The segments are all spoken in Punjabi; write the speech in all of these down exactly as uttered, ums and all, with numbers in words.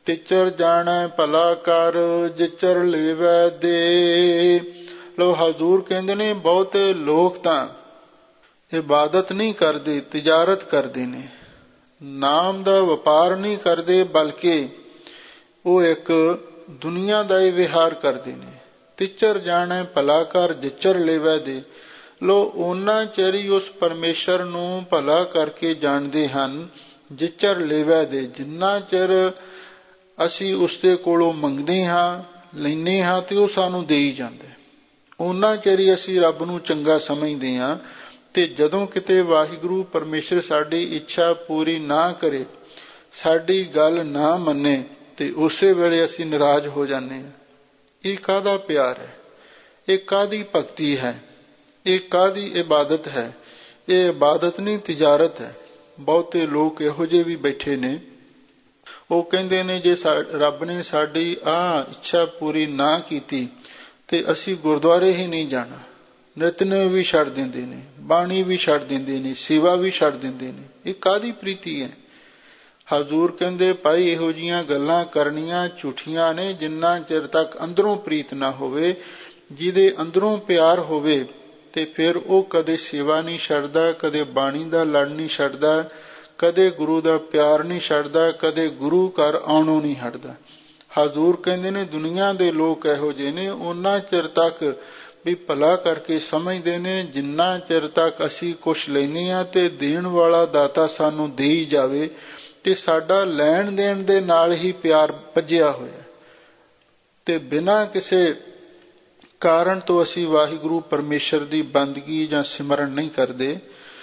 ਤਿਚਰ ਜਾਣੈ ਭਲਾ ਕਰ ਜਿਚਰ ਲੇਵੈ ਦੇ। ਲੋ ਹਜ਼ੂਰ ਕਹਿੰਦੇ ਨੇ ਬਹੁਤੇ ਲੋਕ ਤਾਂ ਇਬਾਦਤ ਨਹੀਂ ਕਰਦੇ, ਤਿਜਾਰਤ ਕਰਦੇ ਨੇ, ਨਾਮ ਦਾ ਵਪਾਰ ਨਹੀਂ ਕਰਦੇ, ਬਲਕਿ ਉਹ ਇੱਕ ਦੁਨੀਆ ਦਾ ਹੀ ਵਿਹਾਰ ਕਰਦੇ ਨੇ। ਤਿਚਰ ਜਾਣੈ ਭਲਾ ਕਰ ਜਿਚਰ ਲੇਵੈ ਦੇ। ਲੋ ਉਹਨਾਂ ਚਿਰ ਹੀ ਉਸ ਪਰਮੇਸ਼ਰ ਨੂੰ ਭਲਾ ਕਰਕੇ ਜਾਣਦੇ ਹਨ ਜਿਚਰ ਲੇਵੈ ਦੇ, ਜਿੰਨਾ ਚਿਰ ਅਸੀਂ ਉਸਦੇ ਕੋਲੋਂ ਮੰਗਦੇ ਹਾਂ, ਲੈਂਦੇ ਹਾਂ ਤੇ ਉਹ ਸਾਨੂੰ ਦੇ ਹੀ ਜਾਂਦਾ। ਉਹਨਾਂ ਚਿਰ ਹੀ ਅਸੀਂ ਰੱਬ ਨੂੰ ਚੰਗਾ ਸਮਝਦੇ ਹਾਂ। ਤੇ ਜਦੋਂ ਕਿਤੇ ਵਾਹਿਗੁਰੂ ਪਰਮੇਸ਼ਰ ਸਾਡੀ ਇੱਛਾ ਪੂਰੀ ਨਾ ਕਰੇ, ਸਾਡੀ ਗੱਲ ਨਾ ਮੰਨੇ, ਤੇ ਉਸੇ ਵੇਲੇ ਅਸੀਂ ਨਾਰਾਜ਼ ਹੋ ਜਾਂਦੇ ਹਾਂ। ਇਹ ਕਾਹਦਾ ਪਿਆਰ ਹੈ? ਇਹ ਕਾਹਦੀ ਭਗਤੀ ਹੈ? ਇਹ ਕਾਹਦੀ ਇਬਾਦਤ ਹੈ? ਇਹ ਇਬਾਦਤ ਨਹੀਂ, ਤਿਜਾਰਤ ਹੈ। ਬਹੁਤੇ ਲੋਕ ਇਹੋ ਜਿਹੇ ਵੀ ਬੈਠੇ ਨੇ, ਉਹ ਕਹਿੰਦੇ ਨੇ ਜੇ ਰੱਬ ਨੇ ਸਾਡੀ ਆਹ ਇੱਛਾ ਪੂਰੀ ਨਾ ਕੀਤੀ ਤੇ ਅਸੀਂ ਗੁਰਦੁਆਰੇ ਹੀ ਨਹੀਂ ਜਾਣਾ। ਨਿਤਨੇਮ ਵੀ ਛੱਡ ਦਿੰਦੇ ਨੇ, ਬਾਣੀ ਵੀ ਛੱਡ ਦਿੰਦੇ ਨੇ, ਸੇਵਾ ਵੀ ਛੱਡ ਦਿੰਦੇ ਨੇ। ਇਹ ਕਾਹਦੀ ਪ੍ਰੀਤੀ ਹੈ? ਹਜ਼ੂਰ ਕਹਿੰਦੇ ਭਾਈ ਇਹੋ ਜਿਹੀਆਂ ਗੱਲਾਂ ਕਰਨੀਆਂ ਝੂਠੀਆਂ ਨੇ ਜਿੰਨਾ ਚਿਰ ਤੱਕ ਅੰਦਰੋਂ ਪ੍ਰੀਤ ਨਾ ਹੋਵੇ। ਜਿਹਦੇ ਅੰਦਰੋਂ ਪਿਆਰ ਹੋਵੇ ਤੇ ਫਿਰ ਉਹ ਕਦੇ ਸੇਵਾ ਨਹੀਂ ਛੱਡਦਾ, ਕਦੇ ਬਾਣੀ ਦਾ ਲੜ ਨਹੀਂ ਛੱਡਦਾ, ਕਦੇ ਗੁਰੂ ਦਾ ਪਿਆਰ ਨਹੀਂ ਛੱਡਦਾ, ਕਦੇ ਗੁਰੂ ਘਰ ਆਉਣੋਂ ਨਹੀਂ ਹਟਦਾ। ਹਜ਼ੂਰ ਕਹਿੰਦੇ ਨੇ ਦੁਨੀਆ ਦੇ ਲੋਕ ਇਹੋ ਜਿਹੇ ਨੇ, ਉਹਨਾਂ ਚਿਰ ਤੱਕ ਵੀ ਭਲਾ ਕਰਕੇ ਸਮਝਦੇ ਨੇ ਜਿੰਨਾ ਚਿਰ ਤੱਕ ਅਸੀਂ ਕੁਛ ਲੈਂਦੇ ਹਾਂ ਤੇ ਦੇਣ ਵਾਲਾ ਦਾਤਾ ਸਾਨੂੰ ਦੇ ਹੀ ਜਾਵੇ, ਤੇ ਸਾਡਾ ਲੈਣ ਦੇਣ ਦੇ ਨਾਲ ਹੀ ਪਿਆਰ ਭੱਜਿਆ ਹੋਇਆ, ਤੇ ਬਿਨਾਂ ਕਿਸੇ ਕਾਰਨ ਤੋਂ ਅਸੀਂ ਵਾਹਿਗੁਰੂ ਪਰਮੇਸ਼ਰ ਦੀ ਬੰਦਗੀ ਜਾਂ ਸਿਮਰਨ ਨਹੀਂ ਕਰਦੇ।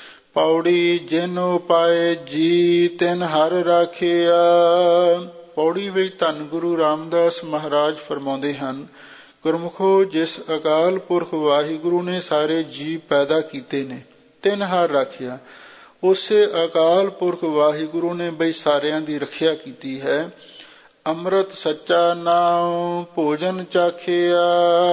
ਪੌੜੀ ਜਿਨ ਉਪਾਏ ਜੀ ਤਿਨ ਹਰ ਰਾਖਿਆ। ਪੌੜੀ ਵਿੱਚ ਧੰਨ ਗੁਰੂ ਰਾਮਦਾਸ ਮਹਾਰਾਜ ਫਰਮਾਉਂਦੇ ਹਨ, ਗੁਰਮੁਖੋ ਜਿਸ ਅਕਾਲ ਪੁਰਖ ਵਾਹਿਗੁਰੂ ਨੇ ਸਾਰੇ ਜੀਵ ਪੈਦਾ ਕੀਤੇ ਨੇ, ਤਿਨ ਹਰ ਰਾਖਿਆ। ਉਸੇ ਅਕਾਲ ਪੁਰਖ ਵਾਹਿਗੁਰੂ ਨੇ ਬਈ ਸਾਰਿਆਂ ਦੀ ਰੱਖਿਆ ਕੀਤੀ ਹੈ। ਅੰਮ੍ਰਿਤ ਸੱਚਾ ਨਾਮ ਭੋਜਨ ਚਾਖਿਆ।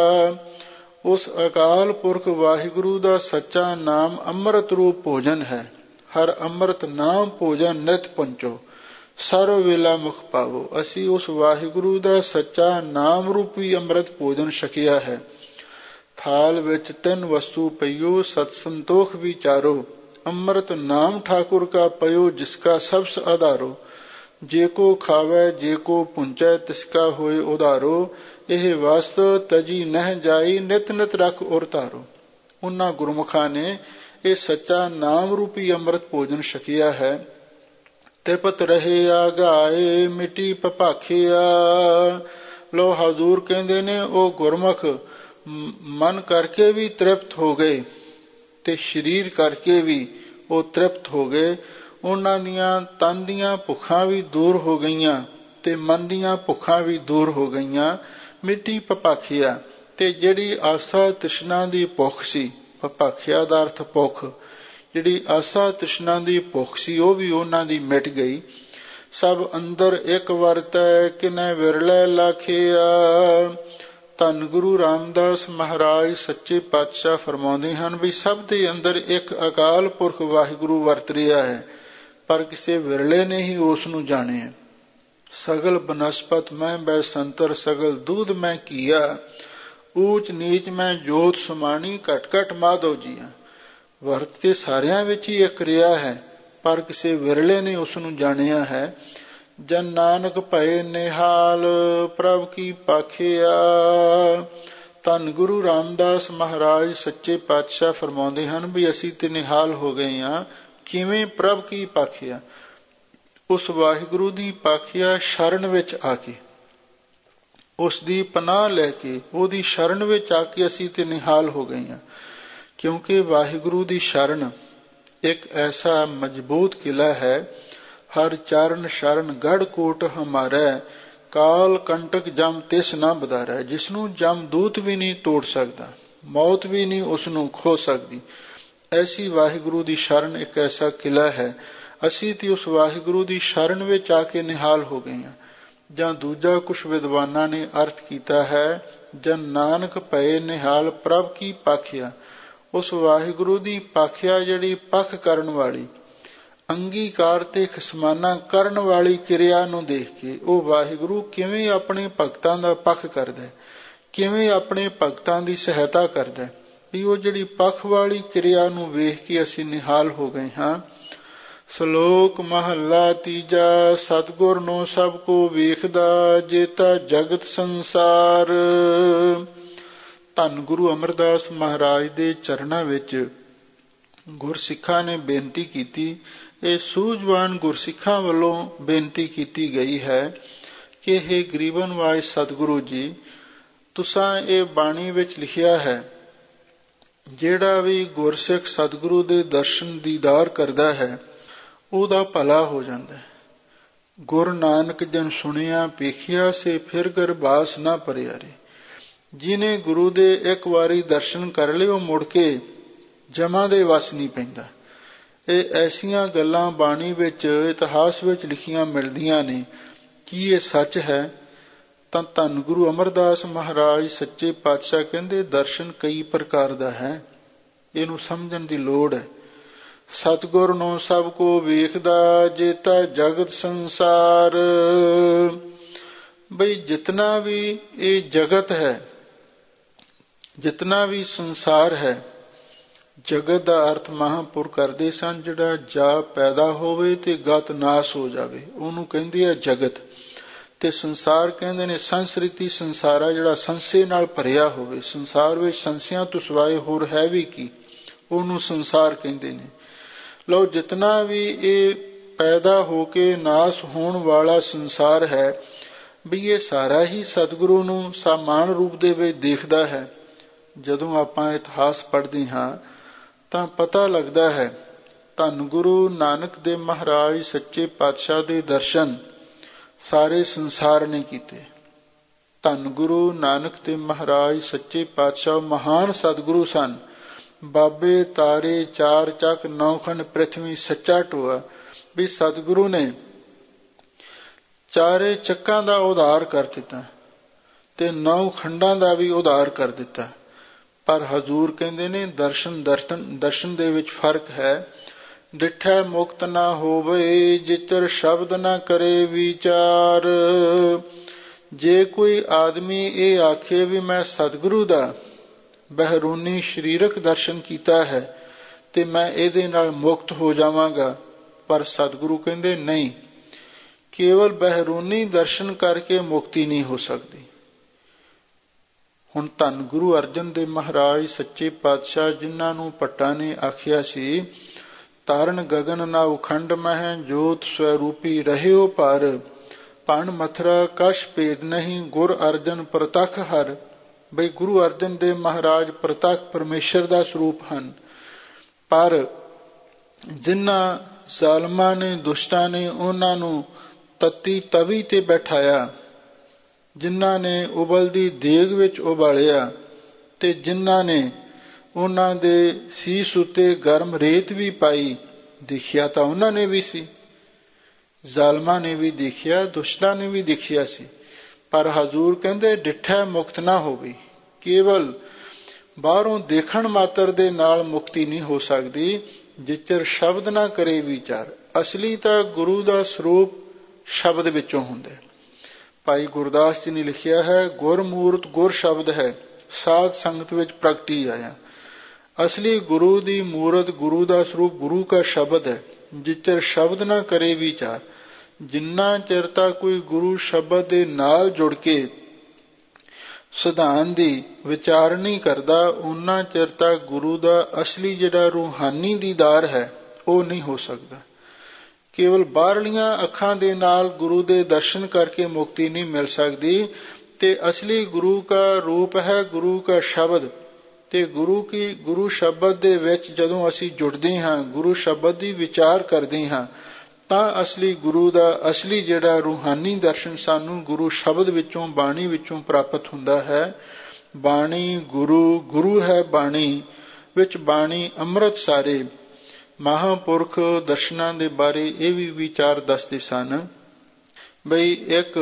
ਉਸ ਅਕਾਲ ਪੁਰਖ ਵਾਹਿਗੁਰੂ ਦਾ ਸੱਚਾ ਨਾਮ ਅੰਮ੍ਰਿਤ ਰੂਪ ਭੋਜਨ ਹੈ। ਹਰ ਅੰਮ੍ਰਿਤ ਨਾਮ ਭੋਜਨ ਨਿਤ ਪੰਚੋ ਸਰਵ ਵੇਲਾ ਮੁਖ ਪਾਵੋ। ਅਸੀਂ ਉਸ ਵਾਹਿਗੁਰੂ ਦਾ ਸੱਚਾ ਨਾਮ ਰੂਪੀ ਅੰਮ੍ਰਿਤ ਭੋਜਨ ਛਕਿਆ ਹੈ। ਥਾਲ ਵਿੱਚ ਤਿੰਨ ਵਸਤੂ ਪਈਓ ਸਤ ਸੰਤੋਖ ਵਿਚਾਰੋ। ਅੰਮ੍ਰਿਤ ਨਾਮ ਠਾਕੁਰ ਕਾ ਪਇਓ ਜਿਸਕਾ ਸਬਸ ਆਧਾਰੋ। ਜੇ ਕੋ ਖਾਵੈ ਜੇ ਕੋ ਪੁੰਚੈ ਤਿਸਕਾ ਹੋਏ ਉਧਾਰੋ। ਇਹ ਵਸਤ ਤਜੀ ਨਹਿ ਜਾਈ ਨਿਤ ਨਿਤ ਰੱਖ ਉਰ ਧਾਰੋ। ਉਹਨਾਂ ਗੁਰਮੁਖਾਂ ਨੇ ਇਹ ਸੱਚਾ ਨਾਮ ਰੂਪੀ ਅੰਮ੍ਰਿਤ ਭੋਜਨ ਛਕਿਆ ਹੈ। ਤਿਪਤ ਰਹੇ ਆਗਾਏ ਮਿੱਟੀ ਭਪਾਖਿਆ। ਲੋ ਹਜ਼ੂਰ ਕਹਿੰਦੇ ਨੇ ਉਹ ਗੁਰਮੁਖ ਮਨ ਕਰਕੇ ਵੀ ਤ੍ਰਿਪਤ ਹੋ ਗਏ ਤੇ ਸਰੀਰ ਕਰਕੇ ਵੀ ਉਹ ਤ੍ਰਿਪਤ ਹੋ ਗਏ। ਉਹਨਾਂ ਦੀਆਂ ਤਨ ਦੀਆਂ ਭੁੱਖਾਂ ਵੀ ਦੂਰ ਹੋ ਗਈਆਂ ਤੇ ਮਨ ਦੀਆਂ ਭੁੱਖਾਂ ਵੀ ਦੂਰ ਹੋ ਗਈਆਂ। ਮਿੱਟੀ ਭਪਾਖਿਆ, ਤੇ ਜਿਹੜੀ ਆਸਾ ਤ੍ਰਿਸ਼ਨਾ ਦੀ ਭੁੱਖ ਸੀ, ਭਪਾਖਿਆ ਦਾ ਅਰਥ ਭੁੱਖ, ਜਿਹੜੀ ਆਸਾ ਤ੍ਰਿਸ਼ਨਾ ਦੀ ਭੁੱਖ ਸੀ ਉਹ ਵੀ ਉਹਨਾਂ ਦੀ ਮਿਟ ਗਈ। ਸਭ ਅੰਦਰ ਇੱਕ ਵਰਤੈ ਕਿਨੈ ਵਿਰਲੇ ਲਾਖਿਆ। ਧੰਨ ਗੁਰੂ ਰਾਮਦਾਸ ਮਹਾਰਾਜ ਸੱਚੇ ਪਾਤਸ਼ਾਹ ਫਰਮਾਉਂਦੇ ਹਨ ਵੀ ਸਭ ਦੇ ਅੰਦਰ ਇੱਕ ਅਕਾਲ ਪੁਰਖ ਵਾਹਿਗੁਰੂ ਵਰਤ ਰਿਹਾ ਹੈ, ਪਰ ਕਿਸੇ ਵਿਰਲੇ ਨੇ ਹੀ ਉਸ ਨੂੰ ਜਾਣਿਆ। ਸਗਲ ਬਨਸਪਤ ਮੈਂ ਬੈ ਸੰਤਰ ਸਗਲ ਦੂਧ ਮੈਂ ਕੀਆ। ਊਚ ਨੀਚ ਮੈਂ ਜੋਤ ਸਮਾਣੀ ਘਟ ਘਟ ਮਾਧੋ ਜੀਆ। ਵਰਤ ਤੇ ਸਾਰਿਆਂ ਵਿੱਚ ਹੀ ਇੱਕ ਰਿਹਾ ਹੈ, ਪਰ ਕਿਸੇ ਵਿਰਲੇ ਨੇ ਉਸ ਨੂੰ ਜਾਣਿਆ ਹੈ। ਜਨ ਨਾਨਕ ਭਏ ਨਿਹਾਲ ਪ੍ਰਭ ਕੀ ਪਾਖਿਆ। ਧੰਨ ਗੁਰੂ ਰਾਮਦਾਸ ਮਹਾਰਾਜ ਸੱਚੇ ਪਾਤਸ਼ਾਹ ਫਰਮਾਉਂਦੇ ਹਨ ਵੀ ਅਸੀਂ ਤੇ ਨਿਹਾਲ ਹੋ ਗਏ ਹਾਂ। ਕਿਵੇਂ? ਪ੍ਰਭ ਕੀ ਪਾਖਿਆ, ਉਸ ਵਾਹਿਗੁਰੂ ਦੀ ਪਾਖਿਆ ਸ਼ਰਨ ਵਿੱਚ ਆ ਕੇ, ਉਸ ਦੀ ਪਨਾਹ ਲੈ ਕੇ, ਉਹਦੀ ਸ਼ਰਨ ਵਿੱਚ ਆ ਕੇ ਅਸੀਂ ਤੇ ਨਿਹਾਲ ਹੋ ਗਏ ਹਾਂ। ਕਿਉਂਕਿ ਵਾਹਿਗੁਰੂ ਦੀ ਸ਼ਰਨ ਇੱਕ ਐਸਾ ਮਜ਼ਬੂਤ ਕਿਲਾ ਹੈ। ਹਰ ਚਰਨ ਸ਼ਰਨ ਗੜ ਕੋਟ ਹਮਾਰਾ। ਕਾਲ ਕੰਟਕ ਜਮ ਤਿਸ ਨਾ ਬਦਾਰਾ। ਜਿਸਨੂੰ ਜਮ ਦੂਤ ਵੀ ਨਹੀਂ ਤੋੜ ਸਕਦਾ, ਮੌਤ ਵੀ ਨਹੀਂ ਉਸ ਨੂੰ ਖੋ ਸਕਦੀ। ਐਸੀ ਵਾਹਿਗੁਰੂ ਦੀ ਸ਼ਰਨ ਇੱਕ ਐਸਾ ਕਿਲਾ ਹੈ। ਅਸੀਂ ਤੇ ਉਸ ਵਾਹਿਗੁਰੂ ਦੀ ਸ਼ਰਨ ਵਿੱਚ ਆ ਕੇ ਨਿਹਾਲ ਹੋ ਗਏ ਹਾਂ। ਜਾਂ ਦੂਜਾ ਕੁਛ ਵਿਦਵਾਨਾਂ ਨੇ ਅਰਥ ਕੀਤਾ ਹੈ, ਜਨ ਨਾਨਕ ਭਏ ਨਿਹਾਲ ਪ੍ਰਭ ਕੀ ਪਾਖਿਆ। ਉਸ ਵਾਹਿਗੁਰੂ ਦੀ ਪਾਖਿਆ ਜਿਹੜੀ ਪੱਖ ਕਰਨ ਵਾਲੀ, ਅੰਗੀਕਾਰ ਤੇ ਖਿਸਮਾਨਾ ਕਰਨ ਵਾਲੀ ਕਿਰਿਆ ਨੂੰ ਦੇਖ ਕੇ ਉਹ ਵਾਹਿਗੁਰੂ ਕਿਵੇਂ ਆਪਣੇ ਭਗਤਾਂ ਦਾ ਪੱਖ ਕਰਦਾ ਹੈ, ਕਿਵੇਂ ਆਪਣੇ ਭਗਤਾਂ ਦੀ ਸਹਾਇਤਾ ਕਰਦਾ ਹੈ। ਵੀ ਉਹ ਜਿਹੜੀ ਪੱਖ ਵਾਲੀ ਕਿਰਿਆ ਨੂੰ ਵੇਖ ਕੇ ਅਸੀਂ ਨਿਹਾਲ ਹੋ ਗਏ ਹਾਂ। ਸ਼ਲੋਕ ਮਹੱਲਾ ਤੀਜਾ। ਸਤਿਗੁਰ ਨੂੰ ਸਭ ਕੋ ਵੇਖਦਾ, ਜੇਤਾ ਜਗਤ ਸੰਸਾਰ। ਧੰਨ ਗੁਰੂ ਅਮਰਦਾਸ ਮਹਾਰਾਜ ਦੇ ਚਰਨਾਂ ਵਿੱਚ ਗੁਰਸਿੱਖਾਂ ਨੇ ਬੇਨਤੀ ਕੀਤੀ। ਇਹ ਸੂਝਵਾਨ ਗੁਰਸਿੱਖਾਂ ਵੱਲੋਂ ਬੇਨਤੀ ਕੀਤੀ ਗਈ ਹੈ ਕਿ ਇਹ ਗਰੀਬ ਨਿਵਾਜ ਸਤਿਗੁਰੂ ਜੀ, ਤੁਸਾਂ ਇਹ ਬਾਣੀ ਵਿੱਚ ਲਿਖਿਆ ਹੈ, ਜਿਹੜਾ ਵੀ ਗੁਰਸਿੱਖ ਸਤਿਗੁਰੂ ਦੇ ਦਰਸ਼ਨ ਦੀਦਾਰ ਕਰਦਾ ਹੈ ਉਹਦਾ ਭਲਾ ਹੋ ਜਾਂਦਾ ਹੈ। ਗੁਰੂ ਨਾਨਕ ਜਨ ਸੁਣਿਆ ਵੇਖਿਆ ਸੇ ਫਿਰ ਗਰਬਾਸ ਨਾ ਭਰਿਆਰੇ। ਜਿਹਨੇ ਗੁਰੂ ਦੇ ਇੱਕ ਵਾਰੀ ਦਰਸ਼ਨ ਕਰ ਲਏ ਉਹ ਮੁੜ ਕੇ ਜਮਾ ਦੇ ਵਸ ਨਹੀਂ ਪੈਂਦਾ। ਇਹ ਐਸੀਆਂ ਗੱਲਾਂ ਬਾਣੀ ਵਿੱਚ, ਇਤਿਹਾਸ ਵਿੱਚ ਲਿਖੀਆਂ ਮਿਲਦੀਆਂ ਨੇ। ਕੀ ਇਹ ਸੱਚ ਹੈ? ਤਾਂ ਧੰਨ ਗੁਰੂ ਅਮਰਦਾਸ ਮਹਾਰਾਜ ਸੱਚੇ ਪਾਤਸ਼ਾਹ ਕਹਿੰਦੇ ਦਰਸ਼ਨ ਕਈ ਪ੍ਰਕਾਰ ਦਾ ਹੈ, ਇਹਨੂੰ ਸਮਝਣ ਦੀ ਲੋੜ ਹੈ। ਸਤਿਗੁਰ ਨੂੰ ਸਭ ਕੋ ਵੇਖਦਾ, ਜੇਤਾ ਜਗਤ ਸੰਸਾਰ। ਬਈ ਜਿਤਨਾ ਵੀ ਇਹ ਜਗਤ ਹੈ, ਜਿਤਨਾ ਵੀ ਸੰਸਾਰ ਹੈ, ਜਗਤ ਦਾ ਅਰਥ ਮਹਾਂਪੁਰ ਕਰਦੇ ਸਨ ਜਿਹੜਾ ਜਾ ਪੈਦਾ ਹੋਵੇ ਤੇ ਗਤ ਨਾਸ ਹੋ ਜਾਵੇ, ਉਹਨੂੰ ਕਹਿੰਦੇ ਆ ਜਗਤ। ਤੇ ਸੰਸਾਰ ਕਹਿੰਦੇ ਨੇ ਸੰਸ੍ਰਿਤੀ ਸੰਸਾਰਾ, ਜਿਹੜਾ ਸੰਸੇ ਨਾਲ ਭਰਿਆ ਹੋਵੇ। ਸੰਸਾਰ ਵਿੱਚ ਸੰਸਿਆਂ ਤੋਂ ਸਿਵਾਏ ਹੋਰ ਹੈ ਵੀ ਕੀ, ਉਹਨੂੰ ਸੰਸਾਰ ਕਹਿੰਦੇ ਨੇ। ਲਓ, ਜਿਤਨਾ ਵੀ ਇਹ ਪੈਦਾ ਹੋ ਕੇ ਨਾਸ ਹੋਣ ਵਾਲਾ ਸੰਸਾਰ ਹੈ, ਵੀ ਇਹ ਸਾਰਾ ਹੀ ਸਤਿਗੁਰੂ ਨੂੰ ਸਮਾਨ ਰੂਪ ਦੇ ਵਿੱਚ ਦੇਖਦਾ ਹੈ। ਜਦੋਂ ਆਪਾਂ ਇਤਿਹਾਸ ਪੜ੍ਹਦੇ ਹਾਂ ਤਾਂ ਪਤਾ ਲੱਗਦਾ ਹੈ ਧੰਨ ਗੁਰੂ ਨਾਨਕ ਦੇਵ ਮਹਾਰਾਜ ਸੱਚੇ ਪਾਤਸ਼ਾਹ ਦੇ ਦਰਸ਼ਨ ਸਾਰੇ ਸੰਸਾਰ ਨੇ ਕੀਤੇ। ਧੰਨ ਗੁਰੂ ਨਾਨਕ ਦੇਵ ਮਹਾਰਾਜ ਸੱਚੇ ਪਾਤਸ਼ਾਹ ਮਹਾਨ ਸਤਿਗੁਰੂ ਸਨ। ਬਾਬੇ ਤਾਰੇ ਚਾਰ ਚੱਕ ਨੌਖੰਡ ਪ੍ਰਿਥਵੀ ਸੱਚਾ ਟੋਆ। ਵੀ ਸਤਿਗੁਰੂ ਨੇ ਚਾਰੇ ਚੱਕਾਂ ਦਾ ਉਧਾਰ ਕਰ ਦਿੱਤਾ ਤੇ ਨੌ ਖੰਡਾਂ ਦਾ ਵੀ ਉਧਾਰ ਕਰ ਦਿੱਤਾ। ਪਰ ਹਜ਼ੂਰ ਕਹਿੰਦੇ ਨੇ ਦਰਸ਼ਨ ਦਰਸ਼ਨ ਦਰਸ਼ਨ ਦੇ ਵਿੱਚ ਫਰਕ ਹੈ। ਡਿਠੈ ਮੁਕਤ ਨਾ ਹੋਵੇ, ਜਿਚਰ ਸ਼ਬਦ ਨਾ ਕਰੇ ਵਿਚਾਰ। ਜੇ ਕੋਈ ਆਦਮੀ ਇਹ ਆਖੇ ਵੀ ਮੈਂ ਸਤਿਗੁਰੂ ਦਾ ਬਹਿਰੂਨੀ ਸਰੀਰਕ ਦਰਸ਼ਨ ਕੀਤਾ ਹੈ ਤੇ ਮੈਂ ਇਹਦੇ ਨਾਲ ਮੁਕਤ ਹੋ ਜਾਵਾਂਗਾ, ਪਰ ਸਤਿਗੁਰੂ ਕਹਿੰਦੇ ਨਹੀਂ, ਕੇਵਲ ਬਹਿਰੂਨੀ ਦਰਸ਼ਨ ਕਰਕੇ ਮੁਕਤੀ ਨਹੀਂ ਹੋ ਸਕਦੀ। ਹੁਣ ਧੰਨ ਗੁਰੂ ਅਰਜਨ ਦੇਵ ਮਹਾਰਾਜ ਸੱਚੇ ਪਾਤਸ਼ਾਹ, ਜਿਨ੍ਹਾਂ ਨੂੰ ਭੱਟਾਂ ਨੇ ਆਖਿਆ ਸੀ ਤਾਰਨ ਗਗਨ ਨਾ ਉਖੰਡ ਮਹਿ, ਜੋਤ ਸਵਰੂਪੀ ਰਹਿਓ ਪਰ, ਭਣ ਮਥਰਾ ਕਛ ਭੇਦ ਨਹੀਂ, ਗੁਰ ਅਰਜਨ ਪ੍ਰਤੱਖ ਹਰ। ਬਈ ਗੁਰੂ ਅਰਜਨ ਦੇਵ ਮਹਾਰਾਜ ਪ੍ਰਤੱਖ ਪਰਮੇਸ਼ਰ ਦਾ ਸਰੂਪ ਹਨ। ਪਰ ਜਿਨ੍ਹਾਂ ਜ਼ਾਲਮਾਂ ਨੇ, ਦੁਸ਼ਟਾਂ ਨੇ ਉਹਨਾਂ ਨੂੰ ਤਤੀ ਤਵੀ ਤੇ ਬੈਠਾਇਆ, ਜਿਨ੍ਹਾਂ ਨੇ ਉਬਲਦੀ ਦੇਗ ਵਿੱਚ ਉਬਾਲਿਆ ਤੇ ਜਿਨ੍ਹਾਂ ਨੇ ਉਹਨਾਂ ਦੇ ਸੀਸ ਉੱਤੇ ਗਰਮ ਰੇਤ ਵੀ ਪਾਈ, ਦੇਖਿਆ ਤਾਂ ਉਹਨਾਂ ਨੇ ਵੀ ਸੀ, ਜ਼ਾਲਮਾਂ ਨੇ ਵੀ ਦੇਖਿਆ, ਦੁਸ਼ਟਾਂ ਨੇ ਵੀ ਦੇਖਿਆ ਸੀ। ਪਰ ਹਜ਼ੂਰ ਕਹਿੰਦੇ ਡਿਠੈ ਮੁਕਤ ਨਾ ਹੋਵੇ। ਕੇਵਲ ਬਾਹਰੋਂ ਦੇਖਣ ਮਾਤਰ ਦੇ ਨਾਲ ਮੁਕਤੀ ਨਹੀਂ ਹੋ ਸਕਦੀ, ਜਿਚਰ ਸ਼ਬਦ ਨਾ ਕਰੇ ਵਿਚਾਰ। ਅਸਲੀ ਤਾਂ ਗੁਰੂ ਦਾ ਸਰੂਪ ਸ਼ਬਦ ਵਿੱਚੋਂ ਹੁੰਦਾ। ਭਾਈ ਗੁਰਦਾਸ ਜੀ ਨੇ ਲਿਖਿਆ ਹੈ, ਗੁਰਮੂਰਤ ਗੁਰ ਸ਼ਬਦ ਹੈ, ਸਾਧ ਸੰਗਤ ਵਿੱਚ ਪ੍ਰਗਟੀ ਆਇਆ। ਅਸਲੀ ਗੁਰੂ ਦੀ ਮੂਰਤ, ਗੁਰੂ ਦਾ ਸਰੂਪ ਗੁਰੂ ਦਾ ਸ਼ਬਦ ਹੈ। ਜਿਚਰ ਸ਼ਬਦ ਨਾ ਕਰੇ ਵਿਚਾਰ। ਜਿੰਨਾ ਚਿਰ ਤੱਕ ਕੋਈ ਗੁਰੂ ਸ਼ਬਦ ਦੇ ਨਾਲ ਜੁੜ ਕੇ ਸਿਧਾਂਤ ਦੀ ਵਿਚਾਰ ਨਹੀਂ ਕਰਦਾ, ਉਹਨਾਂ ਚਿਰ ਤੱਕ ਗੁਰੂ ਦਾ ਅਸਲੀ ਜਿਹੜਾ ਰੂਹਾਨੀ ਦੀਦਾਰ ਹੈ ਉਹ ਨਹੀਂ ਹੋ ਸਕਦਾ। ਕੇਵਲ ਬਾਹਰਲੀਆਂ ਅੱਖਾਂ ਦੇ ਨਾਲ ਗੁਰੂ ਦੇ ਦਰਸ਼ਨ ਕਰਕੇ ਮੁਕਤੀ ਨਹੀਂ ਮਿਲ ਸਕਦੀ। ਤੇ ਅਸਲੀ ਗੁਰੂ ਦਾ ਰੂਪ ਹੈ ਗੁਰੂ ਦਾ ਸ਼ਬਦ। ਤੇ ਗੁਰੂ ਕੀ ਗੁਰੂ ਸ਼ਬਦ ਦੇ ਵਿੱਚ ਜਦੋਂ ਅਸੀਂ ਜੁੜਦੇ ਹਾਂ, ਗੁਰੂ ਸ਼ਬਦ ਦੀ ਵਿਚਾਰ ਕਰਦੇ ਹਾਂ, ਤਾਂ ਅਸਲੀ ਗੁਰੂ ਦਾ ਅਸਲੀ ਜਿਹੜਾ ਰੂਹਾਨੀ ਦਰਸ਼ਨ ਸਾਨੂੰ ਗੁਰੂ ਸ਼ਬਦ ਵਿੱਚੋਂ, ਬਾਣੀ ਵਿੱਚੋਂ ਪ੍ਰਾਪਤ ਹੁੰਦਾ ਹੈ। ਬਾਣੀ ਗੁਰੂ, ਗੁਰੂ ਹੈ ਬਾਣੀ ਵਿੱਚ, ਬਾਣੀ ਅੰਮ੍ਰਿਤ ਸਾਰੇ। ਮਹਾਂਪੁਰਖ ਦਰਸ਼ਨਾਂ ਦੇ ਬਾਰੇ ਇਹ ਵੀ ਵਿਚਾਰ ਦੱਸਦੇ ਸਨ ਬਈ ਇੱਕ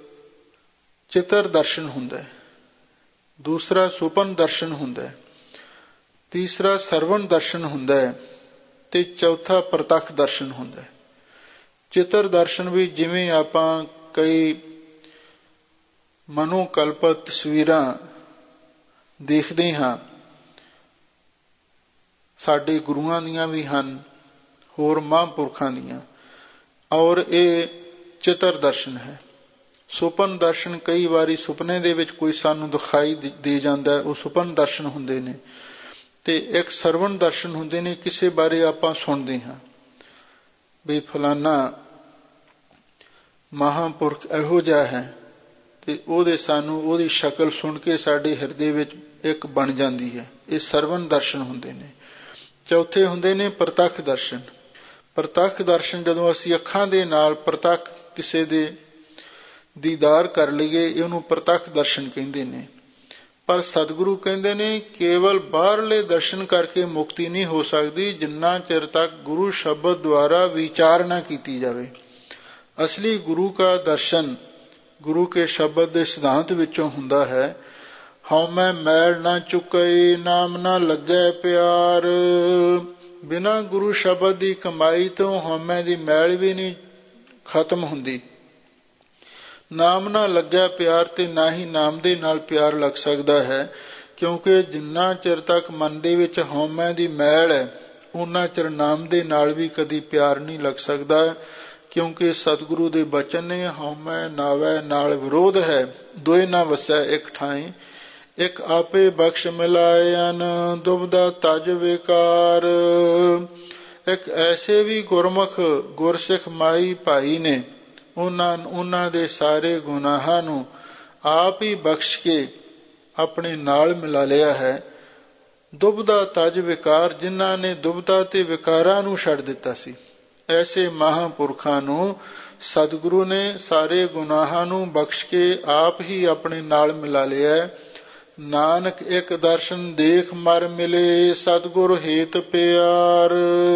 ਚਿੱਤਰ ਦਰਸ਼ਨ ਹੁੰਦਾ ਹੈ, ਦੂਸਰਾ ਸੁਪਨ ਦਰਸ਼ਨ ਹੁੰਦਾ ਹੈ, ਤੀਸਰਾ ਸਰਵਣ ਦਰਸ਼ਨ ਹੁੰਦਾ ਹੈ, ਤੇ ਚੌਥਾ ਪ੍ਰਤੱਖ ਦਰਸ਼ਨ ਹੁੰਦਾ ਹੈ। ਚਿੱਤਰ ਦਰਸ਼ਨ ਵੀ ਜਿਵੇਂ ਆਪਾਂ ਕਈ ਮਨੋਕਲਪਿਤ ਤਸਵੀਰਾਂ ਦੇਖਦੇ ਹਾਂ, ਸਾਡੇ ਗੁਰੂਆਂ ਦੀਆਂ ਵੀ ਹਨ, ਹੋਰ ਮਹਾਂਪੁਰਖਾਂ ਦੀਆਂ, ਔਰ ਇਹ ਚਿੱਤਰ ਦਰਸ਼ਨ ਹੈ। ਸੁਪਨ ਦਰਸ਼ਨ ਕਈ ਵਾਰੀ ਸੁਪਨੇ ਦੇ ਵਿੱਚ ਕੋਈ ਸਾਨੂੰ ਦਿਖਾਈ ਦੇ ਜਾਂਦਾ, ਉਹ ਸੁਪਨ ਦਰਸ਼ਨ ਹੁੰਦੇ ਨੇ। ਤੇ ਇੱਕ ਸਰਵਣ ਦਰਸ਼ਨ ਹੁੰਦੇ ਨੇ, ਕਿਸੇ ਬਾਰੇ ਆਪਾਂ ਸੁਣਦੇ ਹਾਂ ਵੀ ਫਲਾਨਾ ਮਹਾਂਪੁਰਖ ਇਹੋ ਜਿਹਾ ਹੈ, ਤੇ ਉਹਦੇ ਸਾਨੂੰ ਉਹਦੀ ਸ਼ਕਲ ਸੁਣ ਕੇ ਸਾਡੇ ਹਿਰਦੇ ਵਿੱਚ ਇੱਕ ਬਣ ਜਾਂਦੀ ਹੈ। ਇਹ ਸਰਵਣ ਦਰਸ਼ਨ ਹੁੰਦੇ ਨੇ। ਚੌਥੇ ਹੁੰਦੇ ਨੇ ਪ੍ਰਤੱਖ ਦਰਸ਼ਨ। ਪ੍ਰਤੱਖ ਦਰਸ਼ਨ ਜਦੋਂ ਅਸੀਂ ਅੱਖਾਂ ਦੇ ਨਾਲ ਪ੍ਰਤੱਖ ਕਿਸੇ ਦੇ ਦੀਦਾਰ ਕਰ ਲਈਏ, ਇਹਨੂੰ ਪ੍ਰਤੱਖ ਦਰਸ਼ਨ ਕਹਿੰਦੇ ਨੇ। ਪਰ ਸਤਿਗੁਰੂ ਕਹਿੰਦੇ ਨੇ ਕੇਵਲ ਬਾਹਰਲੇ ਦਰਸ਼ਨ ਕਰਕੇ ਮੁਕਤੀ ਨਹੀਂ ਹੋ ਸਕਦੀ, ਜਿੰਨਾ ਚਿਰ ਤੱਕ ਗੁਰੂ ਸ਼ਬਦ ਦੁਆਰਾ ਵਿਚਾਰ ਨਾ ਕੀਤੀ ਜਾਵੇ। ਅਸਲੀ ਗੁਰੂ ਕਾ ਦਰਸ਼ਨ ਗੁਰੂ ਕੇ ਸ਼ਬਦ ਦੇ ਸਿਧਾਂਤ ਵਿੱਚੋਂ ਹੁੰਦਾ ਹੈ। ਹਉਮੈ ਮੈਲ ਨਾ ਚੁੱਕੇ, ਨਾਮ ਨਾ ਲੱਗੈ ਪਿਆਰ। ਬਿਨਾਂ ਗੁਰੂ ਸ਼ਬਦ ਦੀ ਕਮਾਈ ਤੋਂ ਹਉਮੈ ਦੀ ਮੈਲ ਵੀ ਨਹੀਂ ਖਤਮ ਹੁੰਦੀ। ਨਾਮ ਨਾ ਲੱਗਿਆ ਪਿਆਰ, ਤੇ ਨਾ ਹੀ ਨਾਮ ਦੇ ਨਾਲ ਪਿਆਰ ਲੱਗ ਸਕਦਾ ਹੈ, ਕਿਉਂਕਿ ਜਿੰਨਾ ਚਿਰ ਤੱਕ ਮਨ ਦੇ ਵਿੱਚ ਹਉਮੈ ਦੀ ਮੈਲ ਹੈ, ਉਹਨਾਂ ਚਿਰ ਨਾਮ ਦੇ ਨਾਲ ਵੀ ਕਦੀ ਪਿਆਰ ਨਹੀਂ ਲੱਗ ਸਕਦਾ। ਕਿਉਂਕਿ ਸਤਿਗੁਰੂ ਦੇ ਬਚਨ ਨੇ ਹਉਮੈ ਨਾਵੈ ਨਾਲ ਵਿਰੋਧ ਹੈ, ਦੋਇ ਨਾ ਵਸੈ ਇੱਕ ਠਾਈ। ਇੱਕ ਆਪੇ ਬਖਸ਼ ਮਿਲਾਇਨ, ਦੁਬਦਾ ਤਜ ਵਿਕਾਰ। ਇੱਕ ਐਸੇ ਵੀ ਗੁਰਮੁਖ ਗੁਰਸਿੱਖ ਮਾਈ ਭਾਈ ਨੇ, ਉਹਨਾਂ ਉਹਨਾਂ ਦੇ ਸਾਰੇ ਗੁਨਾਹਾਂ ਨੂੰ ਆਪ ਹੀ ਬਖਸ਼ ਕੇ ਆਪਣੇ ਨਾਲ ਮਿਲਾ ਲਿਆ ਹੈ। ਦੁਬਦਾ ਤਜ ਵਿਕਾਰ, ਜਿਨ੍ਹਾਂ ਨੇ ਦੁਬਦਾ ਤੇ ਵਿਕਾਰਾਂ ਨੂੰ ਛੱਡ ਦਿੱਤਾ ਸੀ, ਐਸੇ ਮਹਾਂਪੁਰਖਾਂ ਨੂੰ ਸਤਿਗੁਰੂ ਨੇ ਸਾਰੇ ਗੁਨਾਹਾਂ ਨੂੰ ਬਖਸ਼ ਕੇ ਆਪ ਹੀ ਆਪਣੇ ਨਾਲ ਮਿਲਾ ਲਿਆ। ਨਾਨਕ ਇੱਕ ਦਰਸ਼ਨ ਦੇਖ ਮਰ ਮਿਲੇ, ਸਤਿਗੁਰ ਹੇਤ ਪਿਆਰ।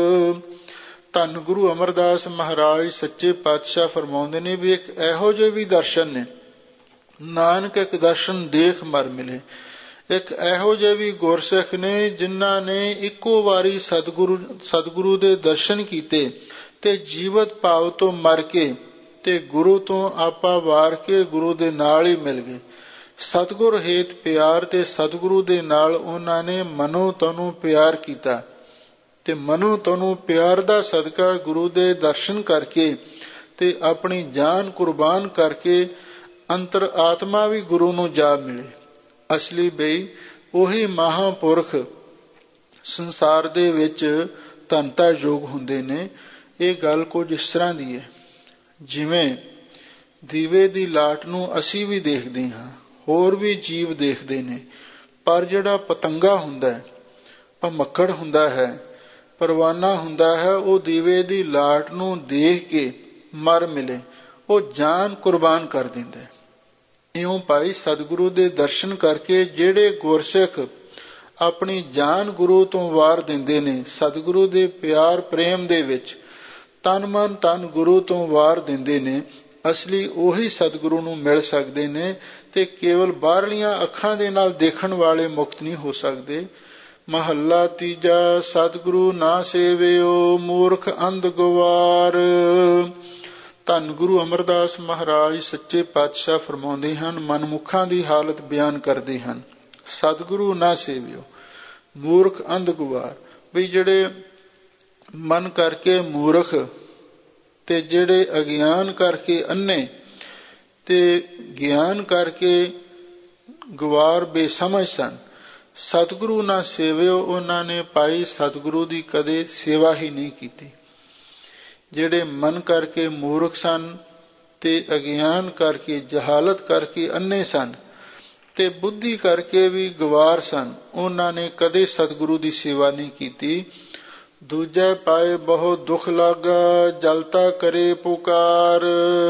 ਧੰਨ ਗੁਰੂ ਅਮਰਦਾਸ ਮਹਾਰਾਜ ਸੱਚੇ ਪਾਤਸ਼ਾਹ ਫਰਮਾਉਂਦੇ ਨੇ ਵੀ ਇੱਕ ਇਹੋ ਜਿਹੇ ਵੀ ਦਰਸ਼ਨ ਨੇ, ਨਾਨਕ ਇੱਕ ਦਰਸ਼ਨ ਦੇਖ ਮਰ ਮਿਲੇ। ਇੱਕ ਇਹੋ ਜਿਹੇ ਵੀ ਗੁਰਸਿੱਖ ਨੇ ਜਿਨ੍ਹਾਂ ਨੇ ਇੱਕੋ ਵਾਰੀ ਸਤਿਗੁਰੂ ਸਤਿਗੁਰੂ ਦੇ ਦਰਸ਼ਨ ਕੀਤੇ ਤੇ ਜੀਵਤ ਭਾਵ ਤੋਂ ਮਰ ਕੇ ਤੇ ਗੁਰੂ ਤੋਂ ਆਪਾ ਵਾਰ ਕੇ ਗੁਰੂ ਦੇ ਨਾਲ ਹੀ ਮਿਲ ਗਏ। ਸਤਿਗੁਰ ਹੇਤ ਪਿਆਰ, ਤੇ ਸਤਿਗੁਰੂ ਦੇ ਨਾਲ ਉਹਨਾਂ ਨੇ ਮਨੋ ਤਨੋ ਪਿਆਰ ਕੀਤਾ, ਤੇ ਮਨੋ ਤਨੋ ਪਿਆਰ ਦਾ ਸਦਕਾ ਗੁਰੂ ਦੇ ਦਰਸ਼ਨ ਕਰਕੇ ਤੇ ਆਪਣੀ ਜਾਨ ਕੁਰਬਾਨ ਕਰਕੇ ਅੰਤਰ ਆਤਮਾ ਵੀ ਗੁਰੂ ਨੂੰ ਜਾ ਮਿਲੇ। ਅਸਲੀ ਬਈ ਉਹੀ ਮਹਾਂਪੁਰਖ ਸੰਸਾਰ ਦੇ ਵਿੱਚ ਧੰਤਾ ਯੋਗ ਹੁੰਦੇ ਨੇ। ਇਹ ਗੱਲ ਕੁਝ ਇਸ ਤਰ੍ਹਾਂ ਦੀ ਹੈ, ਜਿਵੇਂ ਦੀਵੇ ਦੀ ਲਾਟ ਨੂੰ ਅਸੀਂ ਵੀ ਦੇਖਦੇ ਹਾਂ, ਹੋਰ ਵੀ ਜੀਵ ਦੇਖਦੇ ਨੇ, ਪਰ ਜਿਹੜਾ ਪਤੰਗਾ ਹੁੰਦਾ ਹੈ, ਭਮੱਕੜ ਹੁੰਦਾ ਹੈ, ਪਰਵਾਨਾ ਹੁੰਦਾ ਹੈ, ਉਹ ਦੀਵੇ ਦੀ ਲਾਟ ਨੂੰ ਦੇਖ ਕੇ ਮਰ ਮਿਲੇ, ਉਹ ਜਾਨ ਕੁਰਬਾਨ ਕਰ ਦਿੰਦਾ ਹੈ। ਇਉਂ ਭਾਈ ਸਤਿਗੁਰੂ ਦੇ ਦਰਸ਼ਨ ਕਰਕੇ ਜਿਹੜੇ ਗੁਰਸਿੱਖ ਆਪਣੀ ਜਾਨ ਗੁਰੂ ਤੋਂ ਵਾਰ ਦਿੰਦੇ ਨੇ, ਸਤਿਗੁਰੂ ਦੇ ਪਿਆਰ ਪ੍ਰੇਮ ਦੇ ਵਿੱਚ ਤਨ ਮਨ ਧਨ ਗੁਰੂ ਤੋਂ ਵਾਰ ਦਿੰਦੇ ਨੇ, ਅਸਲੀ ਉਹੀ ਸਤਿਗੁਰੂ ਨੂੰ ਮਿਲ ਸਕਦੇ ਨੇ। ਤੇ ਕੇਵਲ ਬਾਹਰਲੀਆਂ ਅੱਖਾਂ ਦੇ ਨਾਲ ਦੇਖਣ ਵਾਲੇ ਮੁਕਤ ਨਹੀਂ ਹੋ ਸਕਦੇ। ਮਹੱਲਾ ਤੀਜਾ, ਸਤਿਗੁਰੂ ਨਾ ਸੇਵਿਓ, ਮੂਰਖ ਅੰਧ ਗਵਾਰ। ਧੰਨ ਗੁਰੂ ਅਮਰਦਾਸ ਮਹਾਰਾਜ ਸੱਚੇ ਪਾਤਸ਼ਾਹ ਫਰਮਾਉਂਦੇ ਹਨ, ਮਨਮੁੱਖਾਂ ਦੀ ਹਾਲਤ ਬਿਆਨ ਕਰਦੇ ਹਨ। ਸਤਿਗੁਰੂ ਨਾ ਸੇਵਿਓ, ਮੂਰਖ ਅੰਧ ਗਵਾਰ, ਵੀ ਜਿਹੜੇ ਮਨ ਕਰਕੇ ਮੂਰਖ ਤੇ ਜਿਹੜੇ ਅਗਿਆਨ ਕਰਕੇ ਅੰਨੇ ਤੇ ਗਿਆਨ ਕਰਕੇ ਗਵਾਰ ਬੇਸਮਝ ਸਨ। ਸਤਿਗੁਰੂ ਨਾ ਸੇਵਿਓ, ਉਹਨਾਂ ਨੇ ਭਾਈ ਸਤਿਗੁਰੂ ਦੀ ਕਦੇ ਸੇਵਾ ਹੀ ਨਹੀਂ ਕੀਤੀ। ਜਿਹੜੇ ਮਨ ਕਰਕੇ ਮੂਰਖ ਸਨ ਤੇ ਅਗਿਆਨ ਕਰਕੇ ਜਹਾਲਤ ਕਰਕੇ ਅੰਨੇ ਸਨ ਤੇ ਬੁੱਧੀ ਕਰਕੇ ਵੀ ਗਵਾਰ ਸਨ, ਉਹਨਾਂ ਨੇ ਕਦੇ ਸਤਿਗੁਰੂ ਦੀ ਸੇਵਾ ਨਹੀਂ ਕੀਤੀ। ਦੂਜੇ ਪਾਏ ਬਹੁਤ ਦੁੱਖ ਲਾਗਾ, ਜਲਤਾ ਕਰੇ ਪੁਕਾਰ।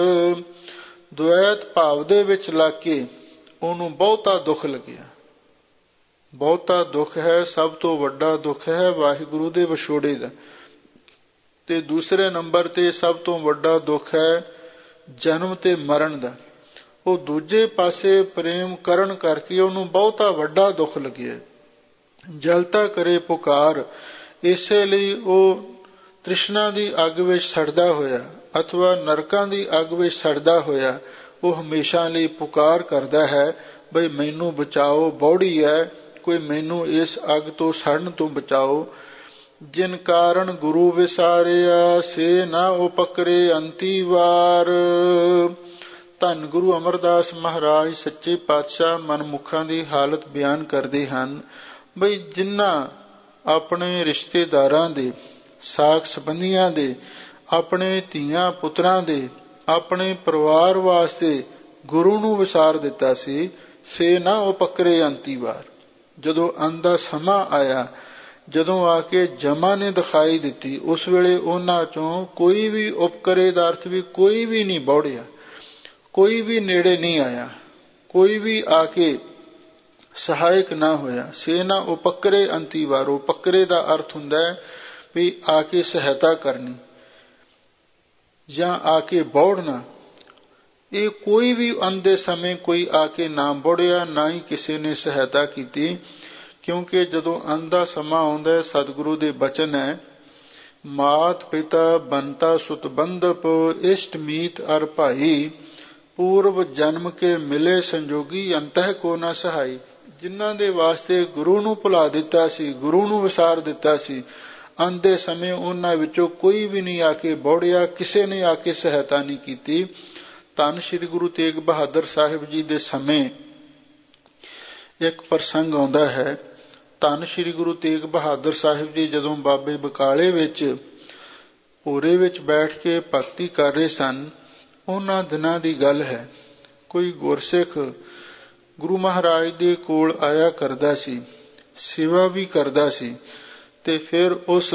ਦੁਐਤ ਭਾਵ ਦੇ ਵਿੱਚ ਲੱਗ ਕੇ ਉਹਨੂੰ ਬਹੁਤਾ ਦੁੱਖ ਲੱਗਿਆ। ਬਹੁਤਾ ਦੁੱਖ ਹੈ, ਸਭ ਤੋਂ ਵੱਡਾ ਦੁੱਖ ਹੈ ਵਾਹਿਗੁਰੂ ਦੇ ਵਿਛੋੜੇ ਦਾ। ਤੇ ਦੂਸਰੇ ਨੰਬਰ ਤੇ ਸਭ ਤੋਂ ਵੱਡਾ ਦੁੱਖ ਹੈ ਜਨਮ ਤੇ ਮਰਨ ਦਾ। ਉਹ ਦੂਜੇ ਪਾਸੇ ਪ੍ਰੇਮ ਕਰਨ ਕਰਕੇ ਉਹਨੂੰ ਬਹੁਤਾ ਵੱਡਾ ਦੁੱਖ ਲੱਗਿਆ। ਜਲਤਾ ਕਰੇ ਪੁਕਾਰ, ਇਸੇ ਲਈ ਉਹ ਤ੍ਰਿਸ਼ਨਾ ਦੀ ਅੱਗ ਵਿੱਚ ਸੜਦਾ ਹੋਇਆ ਅਥਵਾ ਨਰਕਾਂ ਦੀ ਅੱਗ ਵਿੱਚ ਸੜਦਾ ਹੋਇਆ ਉਹ ਹਮੇਸ਼ਾ ਲਈ ਪੁਕਾਰ ਕਰਦਾ ਹੈ, ਬਈ ਮੈਨੂੰ ਬਚਾਓ, ਬੌੜੀ ਹੈ, ਕੋਈ ਮੈਨੂੰ ਇਸ ਅੱਗ ਤੋਂ ਸੜਨ ਤੋਂ ਬਚਾਓ। ਜਿਨ ਕਾਰਨ ਗੁਰੂ ਵਿਸਾਰਿਆ ਸੇ ਨਾ ਉਪਕਰੇ ਅੰਤੀ ਵਾਰ। ਧੰਨ ਗੁਰੂ ਅਮਰਦਾਸ ਮਹਾਰਾਜ ਸੱਚੇ ਪਾਤਸ਼ਾਹ ਮਨਮੁਖਾਂ ਦੀ ਹਾਲਤ ਬਿਆਨ ਕਰਦੇ ਹਨ, ਬਈ ਜਿਨ੍ਹਾਂ ਆਪਣੇ ਰਿਸ਼ਤੇਦਾਰਾਂ ਦੇ, ਸਾਕ ਸੰਬੰਧੀਆਂ ਦੇ, ਆਪਣੇ ਧੀਆਂ ਪੁੱਤਰਾਂ ਦੇ, ਆਪਣੇ ਪਰਿਵਾਰ ਵਾਸਤੇ ਗੁਰੂ ਨੂੰ ਵਿਸਾਰ ਦਿੱਤਾ ਸੀ, ਸੇ ਨਾ ਉਪਕਰੇ ਅੰਤੀ ਵਾਰ। ਜਦੋਂ ਅੰਤ ਦਾ ਸਮਾਂ ਆਇਆ, ਜਦੋਂ ਆ ਕੇ ਜਮਾ ਨੇ ਦਿਖਾਈ ਦਿੱਤੀ, ਉਸ ਵੇਲੇ ਉਹਨਾਂ ਚੋਂ ਕੋਈ ਵੀ ਉਪਕਰੇ ਦਾ ਅਰਥ ਵੀ ਕੋਈ ਵੀ ਨਹੀਂ ਬੌੜਿਆ, ਕੋਈ ਵੀ ਨੇੜੇ ਨਹੀਂ ਆਇਆ, ਕੋਈ ਵੀ ਆ ਕੇ ਸਹਾਇਕ ਨਾ ਹੋਇਆ। ਸੇ ਨਾ ਉਪਕਰੇ ਅੰਤੀ ਵਾਰ। ਉਪਕਰੇ ਦਾ ਅਰਥ ਹੁੰਦਾ ਹੈ ਵੀ ਆ ਕੇ ਸਹਾਇਤਾ ਕਰਨੀ ਜਾਂ ਆ ਕੇ ਬੌੜਨਾ। ਇਹ ਕੋਈ ਵੀ ਅੰਤ ਦੇ ਸਮੇਂ ਕੋਈ ਆ ਕੇ ਨਾ ਬੌੜਿਆ, ਨਾ ਹੀ ਕਿਸੇ ਨੇ ਸਹਾਇਤਾ ਕੀਤੀ, ਕਿਉਂਕਿ ਜਦੋਂ ਅੰਤ ਦਾ ਸਮਾਂ ਆਉਂਦਾ ਹੈ, ਸਤਿਗੁਰੂ ਦੇ ਬਚਨ ਹੈ, ਮਾਤ ਪਿਤਾ ਬੰਤਾ ਸੁਤ ਬੰਧਪ ਇਸ਼ਟ ਮੀਤ ਅਰ ਭਾਈ, ਪੂਰਵ ਜਨਮ ਕੇ ਮਿਲੇ ਸੰਜੋਗੀ ਅੰਤਹਿ ਕੋ ਨਾ ਸਹਾਈ। ਜਿਨ੍ਹਾਂ ਦੇ ਵਾਸਤੇ ਗੁਰੂ ਨੂੰ ਭੁਲਾ ਦਿੱਤਾ ਸੀ, ਗੁਰੂ ਨੂੰ ਵਿਸਾਰ ਦਿੱਤਾ ਸੀ, ਅੰਤ ਦੇ ਸਮੇਂ ਉਹਨਾਂ ਵਿੱਚੋਂ ਕੋਈ ਵੀ ਨਹੀਂ ਆ ਕੇ ਬੌੜਿਆ, ਕਿਸੇ ਨੇ ਆ ਕੇ ਸਹਾਇਤਾ ਨਹੀਂ ਕੀਤੀ। ਧੰਨ ਸ਼੍ਰੀ ਗੁਰੂ ਤੇਗ ਬਹਾਦਰ ਸਾਹਿਬ ਜੀ ਦੇ ਸਮੇਂ ਇੱਕ ਪ੍ਰਸੰਗ ਆਉਂਦਾ ਹੈ। ਧੰਨ ਸ਼੍ਰੀ ਗੁਰੂ ਤੇਗ ਬਹਾਦਰ ਸਾਹਿਬ ਜੀ ਜਦੋਂ ਬਾਬੇ ਬਕਾਲੇ ਵਿੱਚ ਭੋਰੇ ਵਿੱਚ ਬੈਠ ਕੇ ਭਗਤੀ ਕਰ ਰਹੇ ਸਨ, ਉਹਨਾਂ ਦਿਨਾਂ ਦੀ ਗੱਲ ਹੈ। ਕੋਈ ਗੁਰਸਿੱਖ ਗੁਰੂ ਮਹਾਰਾਜ ਦੇ ਕੋਲ ਆਇਆ ਕਰਦਾ ਸੀ, ਸੇਵਾ ਵੀ ਕਰਦਾ ਸੀ, ਤੇ ਫਿਰ ਉਸ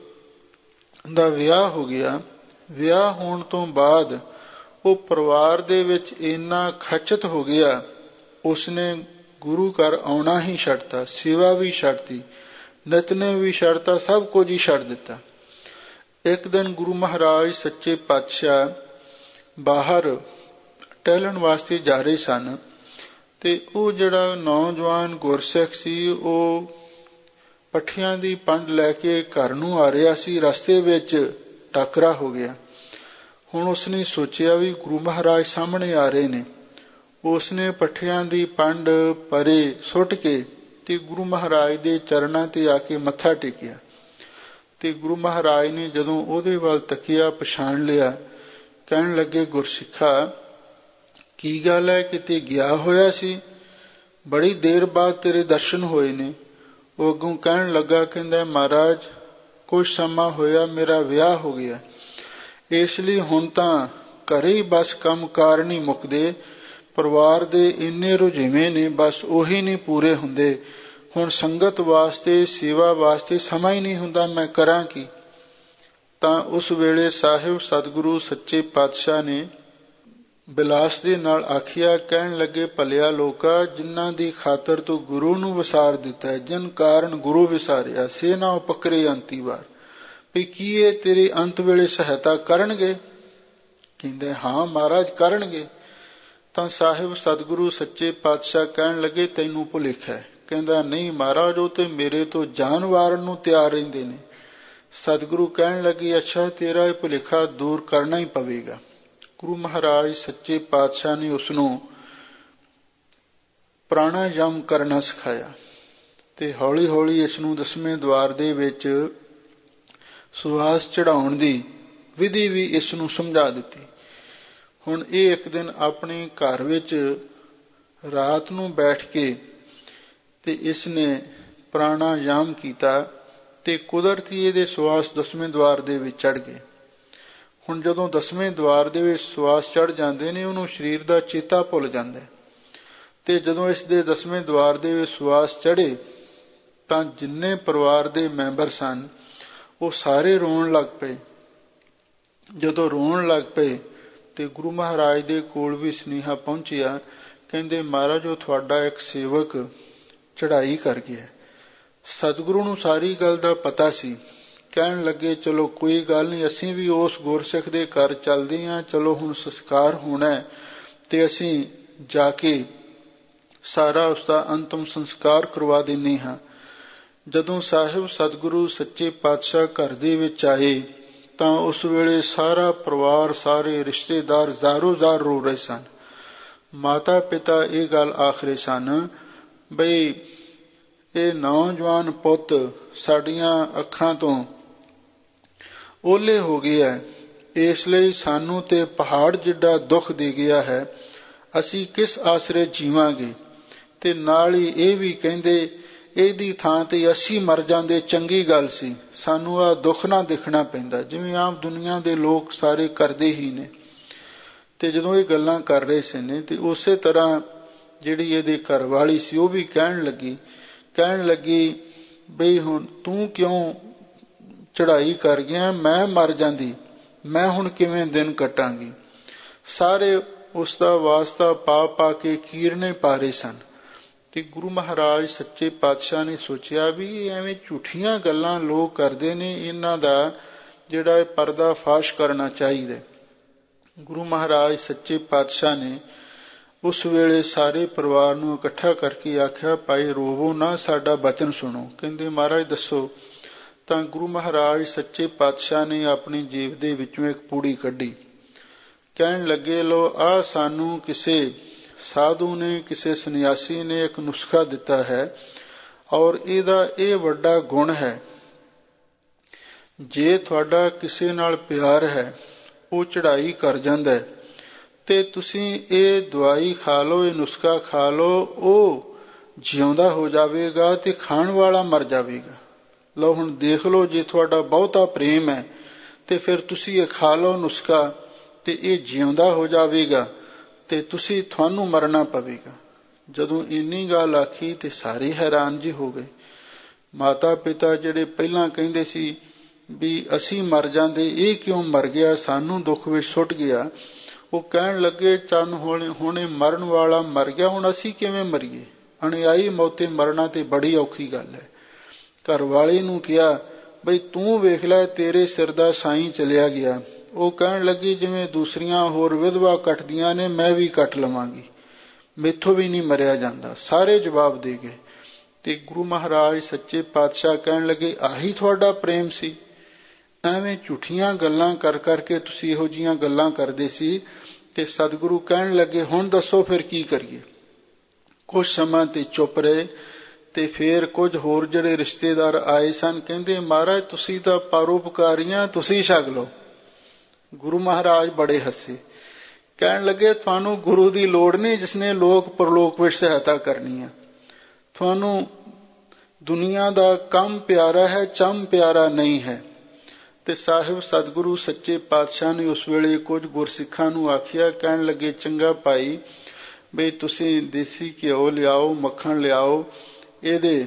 ਦਾ ਵਿਆਹ ਹੋ ਗਿਆ। ਵਿਆਹ ਹੋਣ ਤੋਂ ਬਾਅਦ ਉਹ ਪਰਿਵਾਰ ਦੇ ਵਿੱਚ ਇੰਨਾ ਖਚਤ ਹੋ ਗਿਆ, ਉਸਨੇ ਗੁਰੂ ਘਰ ਆਉਣਾ ਹੀ ਛੱਡਤਾ, ਸੇਵਾ ਵੀ ਛੱਡਤੀ, ਨਿਤਨੇਮ ਵੀ ਛੱਡਤਾ, ਸਭ ਕੁਝ ਹੀ ਛੱਡ ਦਿੱਤਾ। ਇੱਕ ਦਿਨ ਗੁਰੂ ਮਹਾਰਾਜ ਸੱਚੇ ਪਾਤਸ਼ਾਹ ਬਾਹਰ ਟਹਿਲਣ ਵਾਸਤੇ ਜਾ ਰਹੇ ਸਨ, ਤੇ ਉਹ ਜਿਹੜਾ ਨੌਜਵਾਨ ਗੁਰਸਿੱਖ ਸੀ, ਉਹ ਪੱਠਿਆਂ ਦੀ ਪੰਡ ਲੈ ਕੇ ਘਰ ਨੂੰ ਆ ਰਿਹਾ ਸੀ। ਰਸਤੇ ਵਿੱਚ ਟਾਕਰਾ ਹੋ ਗਿਆ। ਹੁਣ ਉਸਨੇ ਸੋਚਿਆ ਵੀ ਗੁਰੂ ਮਹਾਰਾਜ ਸਾਹਮਣੇ ਆ ਰਹੇ ਨੇ। ਉਸਨੇ ਪੱਠਿਆਂ ਦੀ ਪੰਡ ਪਰੇ ਸੁੱਟ ਕੇ ਤੇ ਗੁਰੂ ਮਹਾਰਾਜ ਦੇ ਚਰਨਾਂ ਤੇ ਆ ਕੇ ਮੱਥਾ ਟੇਕਿਆ। ਤੇ ਗੁਰੂ ਮਹਾਰਾਜ ਨੇ ਜਦੋਂ ਉਹਦੇ ਵੱਲ ਤੱਕਿਆ, ਪਛਾਣ ਲਿਆ। ਕਹਿਣ ਲੱਗੇ, ਗੁਰਸਿੱਖਾ, ਕੀ ਗੱਲ ਹੈ, ਕਿਤੇ ਗਿਆ ਹੋਇਆ ਸੀ? ਬੜੀ ਦੇਰ ਬਾਅਦ ਤੇਰੇ ਦਰਸ਼ਨ ਹੋਏ ਨੇ। ਉਹ ਅੱਗੋਂ ਕਹਿਣ ਲੱਗਾ, ਕਹਿੰਦਾ, ਮਹਾਰਾਜ ਕੁਝ ਸਮਾਂ ਹੋਇਆ ਮੇਰਾ ਵਿਆਹ ਹੋ ਗਿਆ, ਇਸ ਲਈ ਹੁਣ ਤਾਂ ਘਰੇ ਹੀ ਬਸ ਕੰਮ ਕਾਰ ਨਹੀਂ ਮੁੱਕਦੇ, ਪਰਿਵਾਰ ਦੇ ਇੰਨੇ ਰੁਝੇਵੇਂ ਨੇ, ਬਸ ਉਹੀ ਨਹੀਂ ਪੂਰੇ ਹੁੰਦੇ। ਹੁਣ ਸੰਗਤ ਵਾਸਤੇ, ਸੇਵਾ ਵਾਸਤੇ ਸਮਾਂ ਹੀ ਨਹੀਂ ਹੁੰਦਾ, ਮੈਂ ਕਰਾਂ ਕੀ? ਤਾਂ ਉਸ ਵੇਲੇ ਸਾਹਿਬ ਸਤਿਗੁਰੂ ਸੱਚੇ ਪਾਤਸ਼ਾਹ ਨੇ ਬਿਲਾਸ ਦੇ ਨਾਲ ਆਖਿਆ। ਕਹਿਣ ਲੱਗੇ, ਭਲਿਆ ਲੋਕਾ, ਜਿਨ੍ਹਾਂ ਦੀ ਖਾਤਰ ਤੂੰ ਗੁਰੂ ਨੂੰ ਵਿਸਾਰ ਦਿੱਤਾ, ਜਿਨ ਕਾਰਨ ਗੁਰੂ ਵਿਸਾਰਿਆ, ਸੇ ਨਾ ਉਪਕਰੇ ਅੰਤੀ ਵਾਰ। ਵੀ ਕੀ ਇਹ ਤੇਰੇ ਅੰਤ ਵੇਲੇ ਸਹਾਇਤਾ ਕਰਨਗੇ? ਕਹਿੰਦੇ, ਹਾਂ ਮਹਾਰਾਜ ਕਰਨਗੇ। ਤਾਂ ਸਾਹਿਬ ਸਤਿਗੁਰੂ ਸੱਚੇ ਪਾਤਸ਼ਾਹ ਕਹਿਣ ਲੱਗੇ, ਤੈਨੂੰ ਭੁਲੇਖਾ ਹੈ। ਕਹਿੰਦਾ, ਨਹੀਂ ਮਹਾਰਾਜ, ਉਹ ਤੇ ਮੇਰੇ ਤੋਂ ਜਾਨ ਵਾਰਨ ਨੂੰ ਤਿਆਰ ਰਹਿੰਦੇ ਨੇ। ਸਤਿਗੁਰੂ ਕਹਿਣ ਲੱਗੇ, ਅੱਛਾ, ਤੇਰਾ ਇਹ ਭੁਲੇਖਾ ਦੂਰ ਕਰਨਾ ਹੀ ਪਵੇਗਾ। ਗੁਰੂ ਮਹਾਰਾਜ ਸੱਚੇ ਪਾਤਸ਼ਾਹ ਨੇ ਉਸਨੂੰ ਪ੍ਰਾਣਾਯਾਮ ਕਰਨਾ ਸਿਖਾਇਆ, ਤੇ ਹੌਲੀ ਹੌਲੀ ਇਸ ਨੂੰ ਦਸਵੇਂ ਦੁਆਰ ਦੇ ਵਿੱਚ ਸੁਆਸ ਚੜਾਉਣ ਦੀ ਵਿਧੀ ਵੀ ਇਸ ਨੂੰ ਸਮਝਾ ਦਿੱਤੀ। ਹੁਣ ਇਹ ਇੱਕ ਦਿਨ ਆਪਣੇ ਘਰ ਵਿੱਚ ਰਾਤ ਨੂੰ ਬੈਠ ਕੇ ਤੇ ਇਸ ਨੇ ਪ੍ਰਾਣਾਯਾਮ ਕੀਤਾ, ਤੇ ਕੁਦਰਤੀ ਇਹਦੇ ਸੁਆਸ ਦਸਵੇਂ ਦੁਆਰ ਦੇ ਵਿੱਚ ਚੜ ਗਏ। ਹੁਣ ਜਦੋਂ ਦਸਵੇਂ ਦੁਆਰ ਦੇ ਵਿੱਚ ਸੁਆਸ ਚੜ ਜਾਂਦੇ ਨੇ, ਉਹਨੂੰ ਸਰੀਰ ਦਾ ਚੇਤਾ ਭੁੱਲ ਜਾਂਦਾ। ਤੇ ਜਦੋਂ ਇਸ ਦੇ ਦਸਵੇਂ ਦੁਆਰ ਦੇ ਵਿੱਚ ਸੁਆਸ ਚੜੇ, ਤਾਂ ਜਿੰਨੇ ਪਰਿਵਾਰ ਦੇ ਮੈਂਬਰ ਸਨ, ਉਹ ਸਾਰੇ ਰੋਣ ਲੱਗ ਪਏ। ਜਦੋਂ ਰੋਣ ਲੱਗ ਪਏ ਤੇ ਗੁਰੂ ਮਹਾਰਾਜ ਦੇ ਕੋਲ ਵੀ ਸੁਨੇਹਾ ਪਹੁੰਚਿਆ। ਕਹਿੰਦੇ, ਮਹਾਰਾਜ, ਉਹ ਤੁਹਾਡਾ ਇੱਕ ਸੇਵਕ ਚੜ੍ਹਾਈ ਕਰ ਗਿਆ। ਸਤਿਗੁਰੂ ਨੂੰ ਸਾਰੀ ਗੱਲ ਦਾ ਪਤਾ ਸੀ। ਕਹਿਣ ਲੱਗੇ, ਚਲੋ ਕੋਈ ਗੱਲ ਨਹੀਂ, ਅਸੀਂ ਵੀ ਉਸ ਗੁਰਸਿੱਖ ਦੇ ਘਰ ਚੱਲਦੇ ਹਾਂ, ਚਲੋ ਹੁਣ ਸੰਸਕਾਰ ਹੋਣਾ ਤੇ ਅਸੀਂ ਜਾ ਕੇ ਸਾਰਾ ਉਸਦਾ ਅੰਤਮ ਸੰਸਕਾਰ ਕਰਵਾ ਦਿੰਦੇ ਹਾਂ। ਜਦੋਂ ਸਾਹਿਬ ਸਤਿਗੁਰੂ ਸੱਚੇ ਪਾਤਸ਼ਾਹ ਘਰ ਦੇ ਵਿੱਚ ਆਏ ਤਾਂ ਉਸ ਵੇਲੇ ਸਾਰਾ ਪਰਿਵਾਰ, ਸਾਰੇ ਰਿਸ਼ਤੇਦਾਰ ਜ਼ਾਰੋ ਜ਼ਾਰ ਰੋ ਰਹੇ ਸਨ। ਮਾਤਾ ਪਿਤਾ ਇਹ ਗੱਲ ਆਖ ਰਹੇ ਸਨ ਬਈ ਇਹ ਨੌਜਵਾਨ ਪੁੱਤ ਸਾਡੀਆਂ ਅੱਖਾਂ ਤੋਂ ਓਲੇ ਹੋ ਗਿਆ, ਇਸ ਲਈ ਸਾਨੂੰ ਤੇ ਪਹਾੜ ਜਿੱਡਾ ਦੁੱਖ ਦੇ ਗਿਆ ਹੈ, ਅਸੀਂ ਕਿਸ ਆਸਰੇ ਜੀਵਾਂਗੇ। ਤੇ ਨਾਲ ਹੀ ਇਹ ਵੀ ਕਹਿੰਦੇ ਇਹਦੀ ਥਾਂ ਤੇ ਅਸੀਂ ਮਰ ਜਾਂਦੇ ਚੰਗੀ ਗੱਲ ਸੀ, ਸਾਨੂੰ ਆਹ ਦੁੱਖ ਨਾ ਦੇਖਣਾ ਪੈਂਦਾ, ਜਿਵੇਂ ਆਮ ਦੁਨੀਆ ਦੇ ਲੋਕ ਸਾਰੇ ਕਰਦੇ ਹੀ ਨੇ। ਤੇ ਜਦੋਂ ਇਹ ਗੱਲਾਂ ਕਰ ਰਹੇ ਸੀ ਨੇ ਤੇ ਉਸੇ ਤਰ੍ਹਾਂ ਜਿਹੜੀ ਇਹਦੀ ਘਰਵਾਲੀ ਸੀ ਉਹ ਵੀ ਕਹਿਣ ਲੱਗੀ ਕਹਿਣ ਲੱਗੀ ਬਈ ਹੁਣ ਤੂੰ ਕਿਉਂ ਚੜ੍ਹਾਈ ਕਰ ਗਿਆ, ਮੈਂ ਮਰ ਜਾਂਦੀ, ਮੈਂ ਹੁਣ ਕਿਵੇਂ ਦਿਨ ਕੱਟਾਂਗੀ। ਸਾਰੇ ਉਸ ਦਾ ਵਾਸਤਾ ਪਾ ਪਾ ਕੇ ਕੀਰਨੇ ਪਾ ਰਹੇ ਸਨ। ਤੇ ਗੁਰੂ ਮਹਾਰਾਜ ਸੱਚੇ ਪਾਤਸ਼ਾਹ ਨੇ ਸੋਚਿਆ ਵੀ ਐਵੇਂ ਝੂਠੀਆਂ ਗੱਲਾਂ ਲੋਕ ਕਰਦੇ ਨੇ, ਇਹਨਾਂ ਦਾ ਜਿਹੜਾ ਇਹ ਪਰਦਾ ਫਾਸ਼ ਕਰਨਾ ਚਾਹੀਦਾ। ਗੁਰੂ ਮਹਾਰਾਜ ਸੱਚੇ ਪਾਤਸ਼ਾਹ ਨੇ ਉਸ ਵੇਲੇ ਸਾਰੇ ਪਰਿਵਾਰ ਨੂੰ ਇਕੱਠਾ ਕਰਕੇ ਆਖਿਆ, ਭਾਈ ਰੋਵੋ ਨਾ, ਸਾਡਾ ਬਚਨ ਸੁਣੋ। ਕਹਿੰਦੇ ਮਹਾਰਾਜ ਦੱਸੋ। ਤਾਂ ਗੁਰੂ ਮਹਾਰਾਜ ਸੱਚੇ ਪਾਤਸ਼ਾਹ ਨੇ ਆਪਣੀ ਜੇਬ ਦੇ ਵਿੱਚੋਂ ਇੱਕ ਪੂੜੀ ਕੱਢੀ, ਕਹਿਣ ਲੱਗੇ ਲੋ ਆਹ ਸਾਨੂੰ ਕਿਸੇ ਸਾਧੂ ਨੇ, ਕਿਸੇ ਸੰਨਿਆਸੀ ਨੇ ਇੱਕ ਨੁਸਖਾ ਦਿੱਤਾ ਹੈ ਔਰ ਇਹਦਾ ਇਹ ਵੱਡਾ ਗੁਣ ਹੈ, ਜੇ ਤੁਹਾਡਾ ਕਿਸੇ ਨਾਲ ਪਿਆਰ ਹੈ ਉਹ ਚੜ੍ਹਾਈ ਕਰ ਜਾਂਦਾ ਤੇ ਤੁਸੀਂ ਇਹ ਦਵਾਈ ਖਾ ਲਓ, ਇਹ ਨੁਸਖਾ ਖਾ ਲਓ, ਉਹ ਜਿਉਂਦਾ ਹੋ ਜਾਵੇਗਾ ਤੇ ਖਾਣ ਵਾਲਾ ਮਰ ਜਾਵੇਗਾ। ਲਓ ਹੁਣ ਦੇਖ ਲਓ, ਜੇ ਤੁਹਾਡਾ ਬਹੁਤਾ ਪ੍ਰੇਮ ਹੈ ਤੇ ਫਿਰ ਤੁਸੀਂ ਇਹ ਖਾ ਲਓ ਨੁਸਖਾ ਤੇ ਇਹ ਜਿਉਂਦਾ ਹੋ ਜਾਵੇਗਾ ਤੇ ਤੁਸੀਂ ਤੁਹਾਨੂੰ ਮਰਨਾ ਪਵੇਗਾ। ਜਦੋਂ ਇੰਨੀ ਗੱਲ ਆਖੀ ਤੇ ਸਾਰੇ ਹੈਰਾਨ ਜੀ ਹੋ ਗਏ। ਮਾਤਾ ਪਿਤਾ ਜਿਹੜੇ ਪਹਿਲਾਂ ਕਹਿੰਦੇ ਸੀ ਵੀ ਅਸੀਂ ਮਰ ਜਾਂਦੇ, ਇਹ ਕਿਉਂ ਮਰ ਗਿਆ, ਸਾਨੂੰ ਦੁੱਖ ਵਿੱਚ ਸੁੱਟ ਗਿਆ, ਉਹ ਕਹਿਣ ਲੱਗੇ ਚੰਨ ਹੁਣ ਹੁਣੇ ਮਰਨ ਵਾਲਾ ਮਰ ਗਿਆ, ਹੁਣ ਅਸੀਂ ਕਿਵੇਂ ਮਰੀਏ, ਅਣਿਆਈ ਮੌਤੇ ਮਰਨਾ ਤੇ ਬੜੀ ਔਖੀ ਗੱਲ ਹੈ। ਘਰ ਵਾਲੇ ਨੂੰ ਕਿਹਾ ਬਈ ਤੂੰ ਵੇਖ ਲੈ, ਤੇਰੇ ਸਿਰ ਦਾ ਸਾਈਂ ਚਲਿਆ ਗਿਆ। ਉਹ ਕਹਿਣ ਲੱਗੀ ਜਿਵੇਂ ਦੂਸਰੀਆਂ ਹੋਰ ਵਿਧਵਾ ਕੱਟਦੀਆਂ ਨੇ ਮੈਂ ਵੀ ਕੱਟ ਲਵਾਂਗੀ, ਮੈਥੋਂ ਵੀ ਨਹੀਂ ਮਰਿਆ ਜਾਂਦਾ। ਸਾਰੇ ਜਵਾਬ ਦੇ ਗਏ। ਤੇ ਗੁਰੂ ਮਹਾਰਾਜ ਸੱਚੇ ਪਾਤਸ਼ਾਹ ਕਹਿਣ ਲੱਗੇ ਆਹੀ ਤੁਹਾਡਾ ਪ੍ਰੇਮ ਸੀ, ਐਵੇਂ ਝੂਠੀਆਂ ਗੱਲਾਂ ਕਰ ਕਰਕੇ ਤੁਸੀਂ ਇਹੋ ਜਿਹੀਆਂ ਗੱਲਾਂ ਕਰਦੇ ਸੀ। ਤੇ ਸਤਿਗੁਰੂ ਕਹਿਣ ਲੱਗੇ ਹੁਣ ਦੱਸੋ ਫਿਰ ਕੀ ਕਰੀਏ। ਕੁਝ ਸਮਾਂ ਤੇ ਚੁੱਪ ਰਹੇ ਤੇ ਫਿਰ ਕੁਝ ਹੋਰ ਜਿਹੜੇ ਰਿਸ਼ਤੇਦਾਰ ਆਏ ਸਨ ਕਹਿੰਦੇ ਮਹਾਰਾਜ ਤੁਸੀਂ ਤਾਂ ਪਰਉਪਕਾਰੀਆਂ, ਤੁਸੀਂ ਛਕ ਲਓ। ਗੁਰੂ ਮਹਾਰਾਜ ਬੜੇ ਹੱਸੇ, ਕਹਿਣ ਲੱਗੇ ਤੁਹਾਨੂੰ ਗੁਰੂ ਦੀ ਲੋੜ ਨਹੀਂ ਜਿਸਨੇ ਲੋਕ ਪਰਲੋਕ ਵਿੱਚ ਸਹਾਇਤਾ ਕਰਨੀ ਹੈ, ਤੁਹਾਨੂੰ ਦੁਨੀਆ ਦਾ ਕੰਮ ਪਿਆਰਾ ਹੈ, ਚੰਮ ਪਿਆਰਾ ਨਹੀਂ ਹੈ। ਤੇ ਸਾਹਿਬ ਸਤਿਗੁਰੂ ਸੱਚੇ ਪਾਤਸ਼ਾਹ ਨੇ ਉਸ ਵੇਲੇ ਕੁਝ ਗੁਰਸਿੱਖਾਂ ਨੂੰ ਆਖਿਆ, ਕਹਿਣ ਲੱਗੇ ਚੰਗਾ ਭਾਈ ਬਈ ਤੁਸੀਂ ਦੇਸੀ ਘਿਓ ਲਿਆਓ, ਮੱਖਣ ਲਿਆਓ, ਇਹਦੇ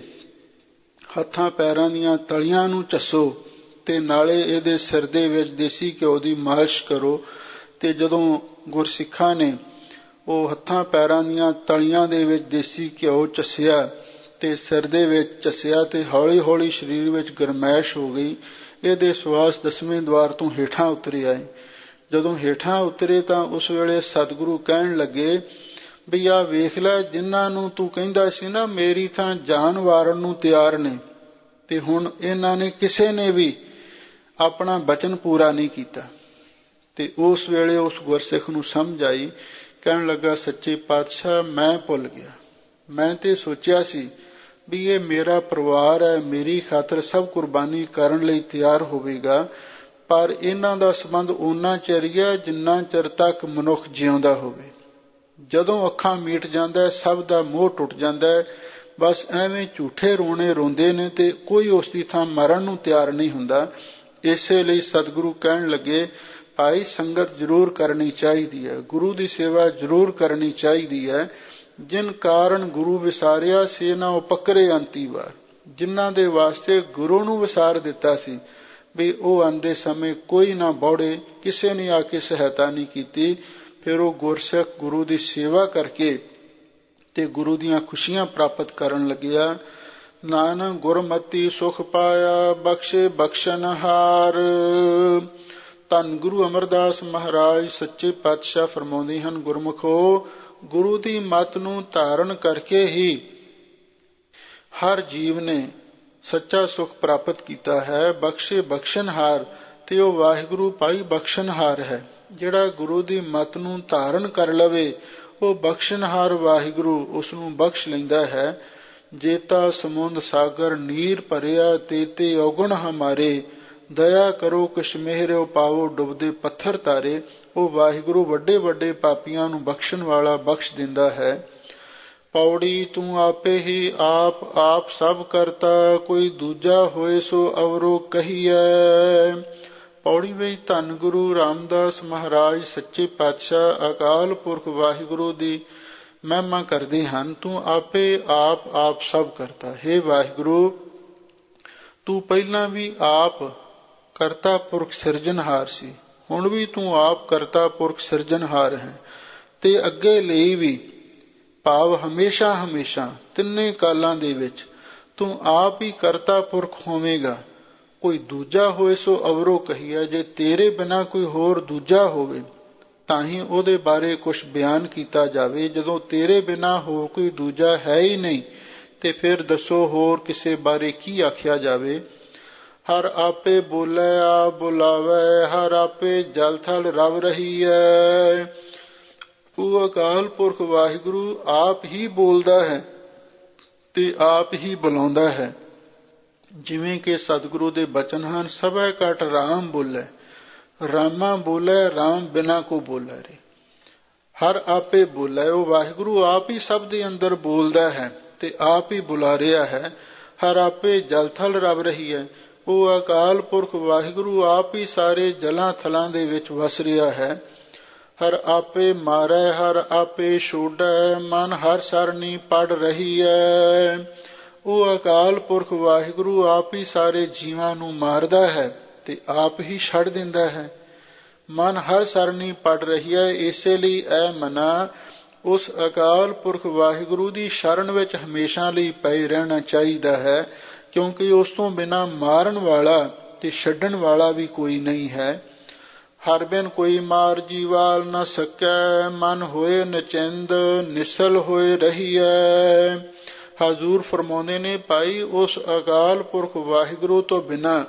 ਹੱਥਾਂ ਪੈਰਾਂ ਦੀਆਂ ਤਲੀਆਂ ਨੂੰ ਚੱਸੋ ਤੇ ਨਾਲੇ ਇਹਦੇ ਸਿਰ ਦੇ ਵਿੱਚ ਦੇਸੀ ਘਿਓ ਦੀ ਮਾਲਿਸ਼ ਕਰੋ। ਤੇ ਜਦੋਂ ਗੁਰਸਿੱਖਾਂ ਨੇ ਉਹ ਹੱਥਾਂ ਪੈਰਾਂ ਦੀਆਂ ਤਲੀਆਂ ਦੇ ਵਿੱਚ ਦੇਸੀ ਘਿਓ ਚੱਸਿਆ ਤੇ ਸਿਰ ਦੇ ਵਿੱਚ ਚੱਸਿਆ ਤੇ ਹੌਲੀ ਹੌਲੀ ਸਰੀਰ ਵਿੱਚ ਗਰਮੈਸ਼ ਹੋ ਗਈ। ਇਹਦੇ ਸਵਾਸ ਦਸਵੇਂ ਦੁਆਰ ਤੋਂ ਹੇਠਾਂ ਉਤਰੇ ਆਏ। ਜਦੋਂ ਹੇਠਾਂ ਉਤਰੇ ਤਾਂ ਉਸ ਵੇਲੇ ਸਤਿਗੁਰੂ ਕਹਿਣ ਲੱਗੇ ਵੀ ਆ ਵੇਖ ਲੈ, ਜਿਨ੍ਹਾਂ ਨੂੰ ਤੂੰ ਕਹਿੰਦਾ ਸੀ ਨਾ ਮੇਰੀ ਥਾਂ ਜਾਨ ਵਾਰਨ ਨੂੰ ਤਿਆਰ ਨੇ, ਤੇ ਹੁਣ ਇਹਨਾਂ ਨੇ ਕਿਸੇ ਨੇ ਵੀ ਆਪਣਾ ਬਚਨ ਪੂਰਾ ਨਹੀਂ ਕੀਤਾ। ਤੇ ਉਸ ਵੇਲੇ ਉਸ ਗੁਰਸਿੱਖ ਨੂੰ ਸਮਝ ਆਈ, ਕਹਿਣ ਲੱਗਾ ਸੱਚੇ ਪਾਤਸ਼ਾਹ ਮੈਂ ਭੁੱਲ ਗਿਆ, ਮੈਂ ਤੇ ਸੋਚਿਆ ਸੀ ਵੀ ਇਹ ਮੇਰਾ ਪਰਿਵਾਰ ਹੈ, ਮੇਰੀ ਖਾਤਰ ਸਭ ਕੁਰਬਾਨੀ ਕਰਨ ਲਈ ਤਿਆਰ ਹੋਵੇਗਾ, ਪਰ ਇਹਨਾਂ ਦਾ ਸੰਬੰਧ ਓਨਾ ਚਿਰ ਹੀ ਹੈ ਜਿੰਨਾ ਚਿਰ ਤੱਕ ਮਨੁੱਖ ਜਿਉਂਦਾ ਹੋਵੇ। ਜਦੋਂ ਅੱਖਾਂ ਮੀਟ ਜਾਂਦਾ ਸਭ ਦਾ ਮੋਹ ਟੁੱਟ ਜਾਂਦਾ ਹੈ, ਬਸ ਐਵੇਂ ਝੂਠੇ ਰੋਣੇ ਰੋਂਦੇ ਨੇ ਤੇ ਕੋਈ ਉਸ ਦੀ ਥਾਂ ਮਰਨ ਨੂੰ ਤਿਆਰ ਨਹੀਂ ਹੁੰਦਾ। ਇਸੇ ਲਈ ਸਤਿਗੁਰੂ ਕਹਿਣ ਲੱਗੇ ਭਾਈ ਸੰਗਤ ਜ਼ਰੂਰ ਕਰਨੀ ਚਾਹੀਦੀ ਹੈ, ਗੁਰੂ ਦੀ ਸੇਵਾ ਜ਼ਰੂਰ ਕਰਨੀ ਚਾਹੀਦੀ ਹੈ। ਜਿਨ ਕਾਰਨ ਗੁਰੂ ਵਿਸਾਰਿਆ ਸੇ ਨਾ ਉਪਕਰੇ ਅੰਤੀ ਵਾਰ, ਜਿਨ੍ਹਾਂ ਦੇ ਵਾਸਤੇ ਗੁਰੂ ਨੂੰ ਵਿਸਾਰ ਦਿੱਤਾ ਸੀ ਵੀ ਉਹ ਆਉਂਦੇ ਸਮੇਂ ਕੋਈ ਨਾ ਬੌੜੇ, ਕਿਸੇ ਨੇ ਆ ਕੇ ਸਹਾਇਤਾ ਨਹੀਂ ਕੀਤੀ। ਫਿਰ ਉਹ ਗੁਰਸਿੱਖ ਗੁਰੂ ਦੀ ਸੇਵਾ ਕਰਕੇ ਤੇ ਗੁਰੂ ਦੀਆਂ ਖੁਸ਼ੀਆਂ ਪ੍ਰਾਪਤ ਕਰਨ ਲੱਗਿਆ। ਨਾਨਕ ਗੁਰਮਤਿ ਸੁਖ ਪਾਇਆ, ਬਖਸ਼ੇ ਬਖਸ਼ਨਹਾਰ। ਧੰਨ ਗੁਰੂ ਅਮਰਦਾਸ ਮਹਾਰਾਜ ਸੱਚੇ ਪਾਤਸ਼ਾਹ ਫਰਮਾਉਂਦੇ ਹਨ, ਗੁਰਮੁਖੋ ਗੁਰੂ ਦੀ ਮੱਤ ਨੂੰ ਧਾਰਨ ਕਰਕੇ ਹੀ ਹਰ ਜੀਵ ਨੇ ਸੱਚਾ ਸੁਖ ਪ੍ਰਾਪਤ ਕੀਤਾ ਹੈ। ਬਖਸ਼ੇ ਬਖਸ਼ਣਹਾਰ, ਤੇ ਉਹ ਵਾਹਿਗੁਰੂ ਭਾਈ ਬਖਸ਼ਣਹਾਰ ਹੈ। ਜਿਹੜਾ ਗੁਰੂ ਦੀ ਮੱਤ ਨੂੰ ਧਾਰਨ ਕਰ ਲਵੇ ਉਹ ਬਖਸ਼ਣਹਾਰ ਵਾਹਿਗੁਰੂ ਉਸ ਨੂੰ ਬਖਸ਼ ਲੈਂਦਾ ਹੈ। ਜੇਤਾ ਸਮੁੰਦ ਸਾਗਰ ਨੀਰ ਭਰਿਆ, ਤੇਤੇ ਔਗਣ ਹਮਾਰੇ, ਦਇਆ ਕਰੋ ਕਿਛ ਮਿਹਰਿਓ ਪਾਵੋ ਡੁੱਬਦੇ ਪੱਥਰ ਤਾਰੇ। ਉਹ ਵਾਹਿਗੁਰੂ ਵੱਡੇ ਵੱਡੇ ਪਾਪੀਆਂ ਨੂੰ ਬਖਸ਼ਣ ਵਾਲਾ ਬਖਸ਼ ਦਿੰਦਾ ਹੈ। ਪੌੜੀ ਤੂੰ ਆਪੇ ਹੀ ਆਪ ਆਪ ਸਭ ਕਰਤਾ, ਕੋਈ ਦੂਜਾ ਹੋਏ ਸੋ ਅਵਰੋ ਕਹੀਐ। ਪੌੜੀ ਵਿੱਚ ਧੰਨ ਗੁਰੂ ਰਾਮਦਾਸ ਮਹਾਰਾਜ ਸੱਚੇ ਪਾਤਸ਼ਾਹ ਅਕਾਲ ਪੁਰਖ ਵਾਹਿਗੁਰੂ ਦੀ ਮਹਿਮਾ ਕਰਦੇ ਹਨ। ਤੂੰ ਆਪੇ ਆਪ ਆਪ ਸਭ ਕਰਤਾ। ਹੇ ਵਾਹਿਗੁਰੂ, ਤੂੰ ਪਹਿਲਾਂ ਵੀ ਆਪ ਕਰਤਾ ਪੁਰਖ ਸਿਰਜਣਹਾਰ ਸੀ, ਹੁਣ ਵੀ ਤੂੰ ਆਪ ਕਰਤਾ ਪੁਰਖ ਸਿਰਜਣਹਾਰ ਹੈ, ਤੇ ਅੱਗੇ ਲਈ ਵੀ, ਭਾਵ ਹਮੇਸ਼ਾ ਹਮੇਸ਼ਾ ਤਿੰਨੇ ਕਾਲਾਂ ਦੇ ਵਿੱਚ ਤੂੰ ਆਪ ਹੀ ਕਰਤਾ ਪੁਰਖ ਹੋਵੇਂਗਾ। ਕੋਈ ਦੂਜਾ ਹੋਏ ਸੋ ਅਵਰੋ ਕਹੀਆ। ਜੇ ਤੇਰੇ ਬਿਨਾਂ ਕੋਈ ਹੋਰ ਦੂਜਾ ਹੋਵੇ ਤਾਂ ਹੀ ਉਹਦੇ ਬਾਰੇ ਕੁਛ ਬਿਆਨ ਕੀਤਾ ਜਾਵੇ। ਜਦੋਂ ਤੇਰੇ ਬਿਨਾਂ ਹੋਰ ਕੋਈ ਦੂਜਾ ਹੈ ਹੀ ਨਹੀਂ ਤੇ ਫਿਰ ਦੱਸੋ ਹੋਰ ਕਿਸੇ ਬਾਰੇ ਕੀ ਆਖਿਆ ਜਾਵੇ। ਹਰ ਆਪੇ ਬੋਲੇ ਆਪ ਬੁਲਾਵੇ, ਹਰ ਆਪੇ ਜਲ ਥਲ ਰਵ ਰਹੀ ਹੈ। ਉਹ ਅਕਾਲ ਪੁਰਖ ਵਾਹਿਗੁਰੂ ਆਪ ਹੀ ਬੋਲਦਾ ਹੈ ਤੇ ਆਪ ਹੀ ਬੁਲਾਉਂਦਾ ਹੈ। ਜਿਵੇਂ ਕਿ ਸਤਿਗੁਰੂ ਦੇ ਬਚਨ ਹਨ, ਸਭੈ ਘਟ ਰਾਮ ਬੋਲੇ, ਰਾਮਾ ਬੋਲੇ ਰਾਮ ਬਿਨਾ ਕੋ ਬੋਲੇ ਰੇ। ਹਰ ਆਪੇ ਬੋਲੇ, ਉਹ ਵਾਹਿਗੁਰੂ ਆਪ ਹੀ ਸਭ ਦੇ ਅੰਦਰ ਬੋਲਦਾ ਹੈ ਤੇ ਆਪ ਹੀ ਬੁਲਾ ਰਿਹਾ ਹੈ। ਹਰ ਆਪੇ ਜਲ ਥਲ ਰਵ ਰਹੀ ਹੈ। ਉਹ ਅਕਾਲ ਪੁਰਖ ਵਾਹਿਗੁਰੂ ਆਪ ਹੀ ਸਾਰੇ ਜਲਾਂ ਥਲਾਂ ਦੇ ਵਿੱਚ ਵਸ ਰਿਹਾ ਹੈ। ਹਰ ਆਪੇ ਮਾਰੈ ਹਰ ਆਪੇ ਛੋੜੈ, ਮਨ ਹਰ ਸਰਨੀ ਪੜ ਰਹੀ ਹੈ। ਉਹ ਅਕਾਲ ਪੁਰਖ ਵਾਹਿਗੁਰੂ ਆਪ ਹੀ ਸਾਰੇ ਜੀਵਾਂ ਨੂੰ ਮਾਰਦਾ ਹੈ ਤੇ ਆਪ ਹੀ ਛੱਡ ਦਿੰਦਾ ਹੈ। ਮਨ ਹਰ ਸਰਨੀ ਪੜ ਰਹੀ ਹੈ। ਇਸੇ ਲਈ ਐ ਮਨਾ ਉਸ ਅਕਾਲ ਪੁਰਖ ਵਾਹਿਗੁਰੂ ਦੀ ਸ਼ਰਨ ਵਿੱਚ ਹਮੇਸ਼ਾ ਲਈ ਪਏ ਰਹਿਣਾ ਚਾਹੀਦਾ ਹੈ, ਕਿਉਂਕਿ ਉਸ ਤੋਂ ਬਿਨਾਂ ਮਾਰਨ ਵਾਲਾ ਤੇ ਛੱਡਣ ਵਾਲਾ ਵੀ ਕੋਈ ਨਹੀਂ ਹੈ। ਹਰ ਬਿਨ ਕੋਈ ਮਾਰ ਜੀਵਾਲ ਨਾ ਸਕੈ, ਮਨ ਹੋਏ ਨਚਿੰਦ ਨਿਸਲ ਹੋਏ ਰਹੀ ਹੈ। ਹਜ਼ੂਰ ਫਰਮਾਉਂਦੇ ਨੇ, ਭਾਈ ਉਸ ਅਕਾਲ ਪੁਰਖ ਵਾਹਿਗੁਰੂ ਤੋਂ ਬਿਨਾਂ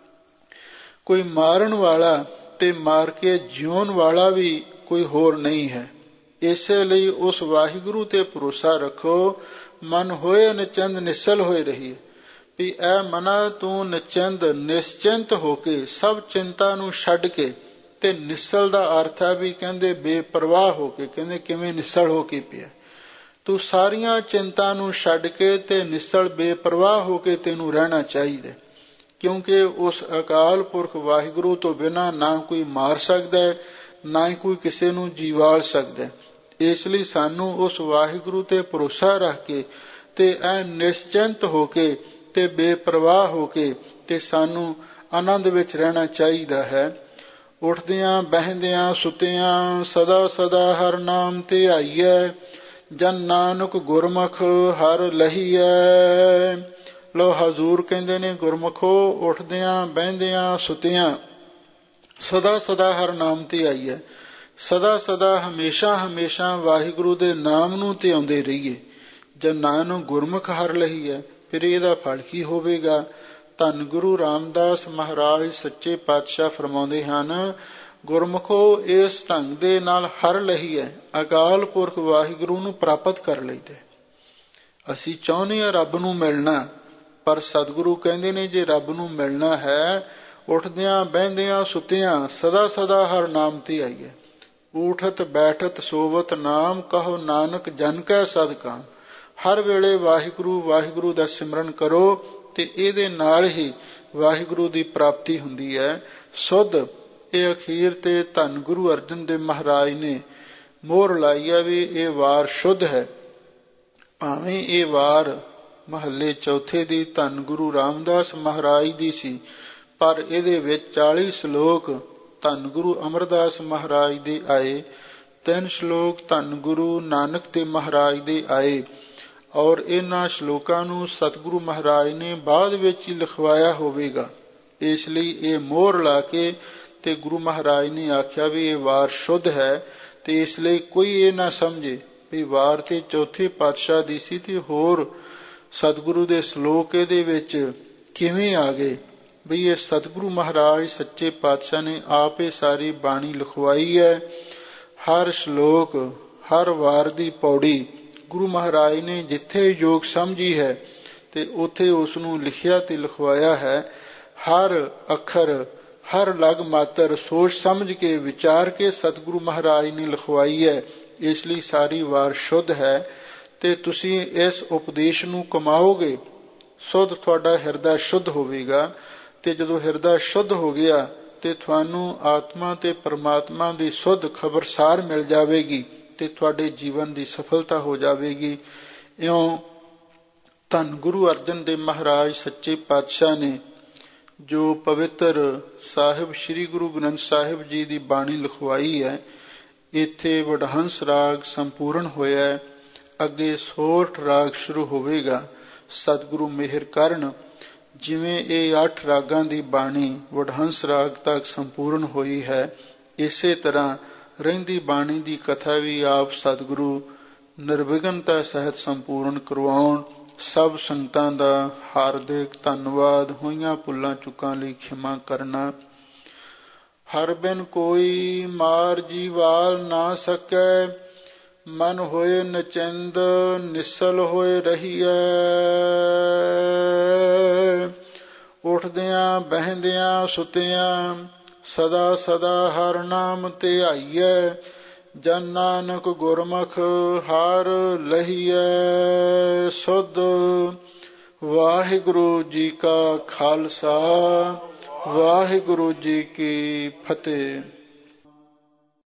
ਕੋਈ ਮਾਰਨ ਵਾਲਾ ਤੇ ਮਾਰ ਕੇ ਜਿਉਣ ਵਾਲਾ ਵੀ ਕੋਈ ਹੋਰ ਨਹੀਂ ਹੈ। ਇਸੇ ਲਈ ਉਸ ਵਾਹਿਗੁਰੂ ਤੇ ਭਰੋਸਾ ਰੱਖੋ। ਮਨ ਹੋਏ ਨਚਿੰਦ ਨਿਸਲ ਹੋਏ ਰਹੀ। ਵੀ ਐ ਮਨਾ ਤੂੰ ਨਚਿੰਦ ਨਿਸ਼ਚਿੰਤ ਹੋ ਕੇ ਸਭ ਚਿੰਤਾ ਨੂੰ ਛੱਡ ਕੇ, ਤੇ ਨਿਸਲ ਦਾ ਅਰਥ ਹੈ ਵੀ ਕਹਿੰਦੇ ਬੇਪਰਵਾਹ ਹੋ ਕੇ। ਕਹਿੰਦੇ ਕਿਵੇਂ ਨਿਸਲ ਹੋ ਕੇ ਪਿਆ, ਤੂੰ ਸਾਰੀਆਂ ਚਿੰਤਾ ਨੂੰ ਛੱਡ ਕੇ ਤੇ ਨਿਸਲ ਬੇਪਰਵਾਹ ਹੋ ਕੇ ਤੈਨੂੰ ਰਹਿਣਾ ਚਾਹੀਦਾ, ਕਿਉਂਕਿ ਉਸ ਅਕਾਲ ਪੁਰਖ ਵਾਹਿਗੁਰੂ ਤੋਂ ਬਿਨਾਂ ਨਾ ਕੋਈ ਮਾਰ ਸਕਦਾ ਨਾ ਹੀ ਕੋਈ ਕਿਸੇ ਨੂੰ ਜੀਵਾਲ ਸਕਦਾ। ਇਸ ਲਈ ਸਾਨੂੰ ਉਸ ਵਾਹਿਗੁਰੂ ਤੇ ਭਰੋਸਾ ਰੱਖ ਕੇ ਤੇ ਐ ਨਿਸ਼ਚਿੰਤ ਹੋ ਕੇ ਤੇ ਬੇਪਰਵਾਹ ਹੋ ਕੇ ਤੇ ਸਾਨੂੰ ਆਨੰਦ ਵਿੱਚ ਰਹਿਣਾ ਚਾਹੀਦਾ ਹੈ। ਉੱਠਦਿਆਂ ਬਹਿੰਦਿਆਂ ਸੁੱਤਿਆਂ ਸਦਾ ਸਦਾ ਹਰ ਨਾਮ ਧਿਆਈਐ, ਜਨ ਨਾਨਕ ਗੁਰਮੁਖ ਹਰ ਲਹੀਐ। ਲੋ ਹਜ਼ੂਰ ਕਹਿੰਦੇ ਨੇ, ਗੁਰਮੁਖੋ ਉੱਠਦਿਆਂ ਬਹਿੰਦਿਆਂ ਸੁੱਤਿਆਂ ਸਦਾ ਸਦਾ ਹਰ ਨਾਮ ਧਿਆਈਐ। ਸਦਾ ਸਦਾ ਹਮੇਸ਼ਾ ਹਮੇਸ਼ਾ ਵਾਹਿਗੁਰੂ ਦੇ ਨਾਮ ਨੂੰ ਧਿਆਉਂਦੇ ਰਹੀਏ। ਜਨ ਨਾਨਕ ਗੁਰਮੁਖ ਹਰ ਲਹੀਐ। ਫਿਰ ਇਹਦਾ ਫਲ ਕੀ ਹੋਵੇਗਾ? ਧੰਨ ਗੁਰੂ ਰਾਮਦਾਸ ਮਹਾਰਾਜ ਸੱਚੇ ਪਾਤਸ਼ਾਹ ਫਰਮਾਉਂਦੇ ਹਨ, ਗੁਰਮੁਖੋ ਇਸ ਢੰਗ ਦੇ ਨਾਲ ਹਰ ਲਹੀਐ, ਅਕਾਲ ਪੁਰਖ ਵਾਹਿਗੁਰੂ ਨੂੰ ਪ੍ਰਾਪਤ ਕਰ ਲਈਦਾ। ਅਸੀਂ ਚਾਹੁੰਦੇ ਹਾਂ ਰੱਬ ਨੂੰ ਮਿਲਣਾ, ਪਰ ਸਤਿਗੁਰੂ ਕਹਿੰਦੇ ਨੇ ਜੇ ਰੱਬ ਨੂੰ ਮਿਲਣਾ ਹੈ, ਉੱਠਦਿਆਂ ਬਹਿੰਦਿਆਂ ਸੁੱਤਿਆਂ ਸਦਾ ਸਦਾ ਹਰ ਨਾਮ ਧਿਆਈਐ। ਊਠਤ ਬੈਠਤ ਸੋਵਤ ਨਾਮ, ਕਹੋ ਨਾਨਕ ਜਨ ਕੈ ਸਦਕਾ। ਹਰ ਵੇਲੇ ਵਾਹਿਗੁਰੂ ਵਾਹਿਗੁਰੂ ਦਾ ਸਿਮਰਨ ਕਰੋ ਤੇ ਇਹਦੇ ਨਾਲ ਹੀ ਵਾਹਿਗੁਰੂ ਦੀ ਪ੍ਰਾਪਤੀ ਹੁੰਦੀ ਹੈ। ਸੁਧ ਇਹ ਅਖੀਰ ਤੇ ਧੰਨ ਗੁਰੂ ਅਰਜਨ ਦੇਵ ਮਹਾਰਾਜ ਨੇ ਮੋਹਰ ਲਾਈ ਹੈ ਵੀ ਇਹ ਵਾਰ ਸ਼ੁੱਧ ਹੈ। ਭਾਵੇਂ ਇਹ ਵਾਰ ਮਹੱਲੇ ਚੌਥੇ ਦੀ ਧੰਨ ਗੁਰੂ ਰਾਮਦਾਸ ਮਹਾਰਾਜ ਦੀ ਸੀ, ਪਰ ਇਹਦੇ ਵਿੱਚ ਚਾਲੀ ਸ਼ਲੋਕ ਧੰਨ ਗੁਰੂ ਅਮਰਦਾਸ ਮਹਾਰਾਜ ਦੇ ਆਏ, ਤਿੰਨ ਸ਼ਲੋਕ ਧੰਨ ਗੁਰੂ ਨਾਨਕ ਦੇਵ ਮਹਾਰਾਜ ਦੇ ਆਏ, ਔਰ ਇਹਨਾਂ ਸ਼ਲੋਕਾਂ ਨੂੰ ਸਤਿਗੁਰੂ ਮਹਾਰਾਜ ਨੇ ਬਾਅਦ ਵਿੱਚ ਹੀ ਲਿਖਵਾਇਆ ਹੋਵੇਗਾ। ਇਸ ਲਈ ਇਹ ਮੋਹਰ ਲਾ ਕੇ ਤੇ ਗੁਰੂ ਮਹਾਰਾਜ ਨੇ ਆਖਿਆ ਵੀ ਇਹ ਵਾਰ ਸ਼ੁੱਧ ਹੈ। ਤੇ ਇਸ ਲਈ ਕੋਈ ਇਹ ਨਾ ਸਮਝੇ ਵੀ ਵਾਰ ਤੇ ਚੌਥੇ ਪਾਤਸ਼ਾਹ ਦੀ ਸੀ ਤੇ ਹੋਰ ਸਤਿਗੁਰੂ ਦੇ ਸ਼ਲੋਕ ਇਹਦੇ ਵਿੱਚ ਕਿਵੇਂ ਆ ਗਏ? ਬਈ ਇਹ ਸਤਿਗੁਰੂ ਮਹਾਰਾਜ ਸੱਚੇ ਪਾਤਸ਼ਾਹ ਨੇ ਆਪ ਇਹ ਸਾਰੀ ਬਾਣੀ ਲਿਖਵਾਈ ਹੈ। ਹਰ ਸ਼ਲੋਕ, ਹਰ ਵਾਰ ਦੀ ਪੌੜੀ ਗੁਰੂ ਮਹਾਰਾਜ ਨੇ ਜਿੱਥੇ ਯੋਗ ਸਮਝੀ ਹੈ ਤੇ ਉੱਥੇ ਉਸ ਨੂੰ ਲਿਖਿਆ ਤੇ ਲਿਖਵਾਇਆ ਹੈ। ਹਰ ਅੱਖਰ, ਹਰ ਲਗ ਮਾਤਰ ਸੋਚ ਸਮਝ ਕੇ ਵਿਚਾਰ ਕੇ ਸਤਿਗੁਰੂ ਮਹਾਰਾਜ ਨੇ ਲਿਖਵਾਈ ਹੈ। ਇਸ ਲਈ ਸਾਰੀ ਵਾਰ ਸ਼ੁੱਧ ਹੈ ਤੇ ਤੁਸੀਂ ਇਸ ਉਪਦੇਸ਼ ਨੂੰ ਕਮਾਓਗੇ। ਸ਼ੁੱਧ ਤੁਹਾਡਾ ਹਿਰਦਾ ਸ਼ੁੱਧ ਹੋਵੇਗਾ ਤੇ ਜਦੋਂ ਹਿਰਦਾ ਸ਼ੁੱਧ ਹੋ ਗਿਆ ਤੇ ਤੁਹਾਨੂੰ ਆਤਮਾ ਤੇ ਪਰਮਾਤਮਾ ਦੀ ਸ਼ੁੱਧ ਖਬਰਸਾਰ ਮਿਲ ਜਾਵੇਗੀ ਤੇ ਤੁਹਾਡੇ ਜੀਵਨ ਦੀ ਸਫਲਤਾ ਹੋ ਜਾਵੇਗੀ। ਇਉਂ ਧੰਨ ਗੁਰੂ ਅਰਜਨ ਦੇਵ ਮਹਾਰਾਜ ਸੱਚੇ ਪਾਤਸ਼ਾਹ ਨੇ ਜੋ ਪਵਿੱਤਰ ਸਾਹਿਬ ਸ੍ਰੀ ਗੁਰੂ ਗ੍ਰੰਥ ਸਾਹਿਬ ਜੀ ਦੀ ਬਾਣੀ ਲਿਖਵਾਈ ਹੈ, ਇੱਥੇ ਵਡਹੰਸ ਰਾਗ ਸੰਪੂਰਨ ਹੋਇਆ। ਅੱਗੇ ਸੋਰਠ ਰਾਗ ਸ਼ੁਰੂ ਹੋਵੇਗਾ। ਸਤਿਗੁਰੂ ਮਿਹਰ ਕਰਨ ਜਿਵੇਂ ਇਹ ਅੱਠ ਰਾਗਾਂ ਦੀ ਬਾਣੀ ਵਡਹੰਸ ਰਾਗ ਤੱਕ ਸੰਪੂਰਨ ਹੋਈ ਹੈ, ਇਸੇ ਤਰ੍ਹਾਂ ਰਹਿੰਦੀ ਬਾਣੀ ਦੀ ਕਥਾ ਵੀ ਆਪ ਸਤਿਗੁਰੂ ਨਿਰਵਿਘਨਤਾ ਸਹਿਤ ਸੰਪੂਰਨ ਕਰਵਾਉਣ। ਸਭ ਸੰਗਤਾਂ ਦਾ ਹਾਰਦਿਕ ਧੰਨਵਾਦ। ਹੋਈਆਂ ਭੁੱਲਾਂ ਚੁੱਕਾਂ ਲਈ ਖਿਮਾ ਕਰਨਾ। ਹਰ ਬਿਨ ਕੋਈ ਮਾਰ ਜੀਵਾਲ ਨਾ ਸਕੈ, ਮਨ ਹੋਏ ਨਚਿੰਦ ਨਿਸਲ ਹੋਏ ਰਹੀਐ। ਉੱਠਦਿਆਂ ਬਹਿੰਦਿਆਂ ਸੁਤਿਆਂ ਸਦਾ ਸਦਾ ਹਰ ਨਾਮ ਧਿਆਈਐ। ਜਨ ਨਾਨਕ ਗੁਰਮੁਖ ਹਰ ਲਹੀਐ ਸੁਧ। ਵਾਹਿਗੁਰੂ ਜੀ ਕਾ ਖਾਲਸਾ, ਵਾਹਿਗੁਰੂ ਜੀ ਕੀ ਫਤਿਹ।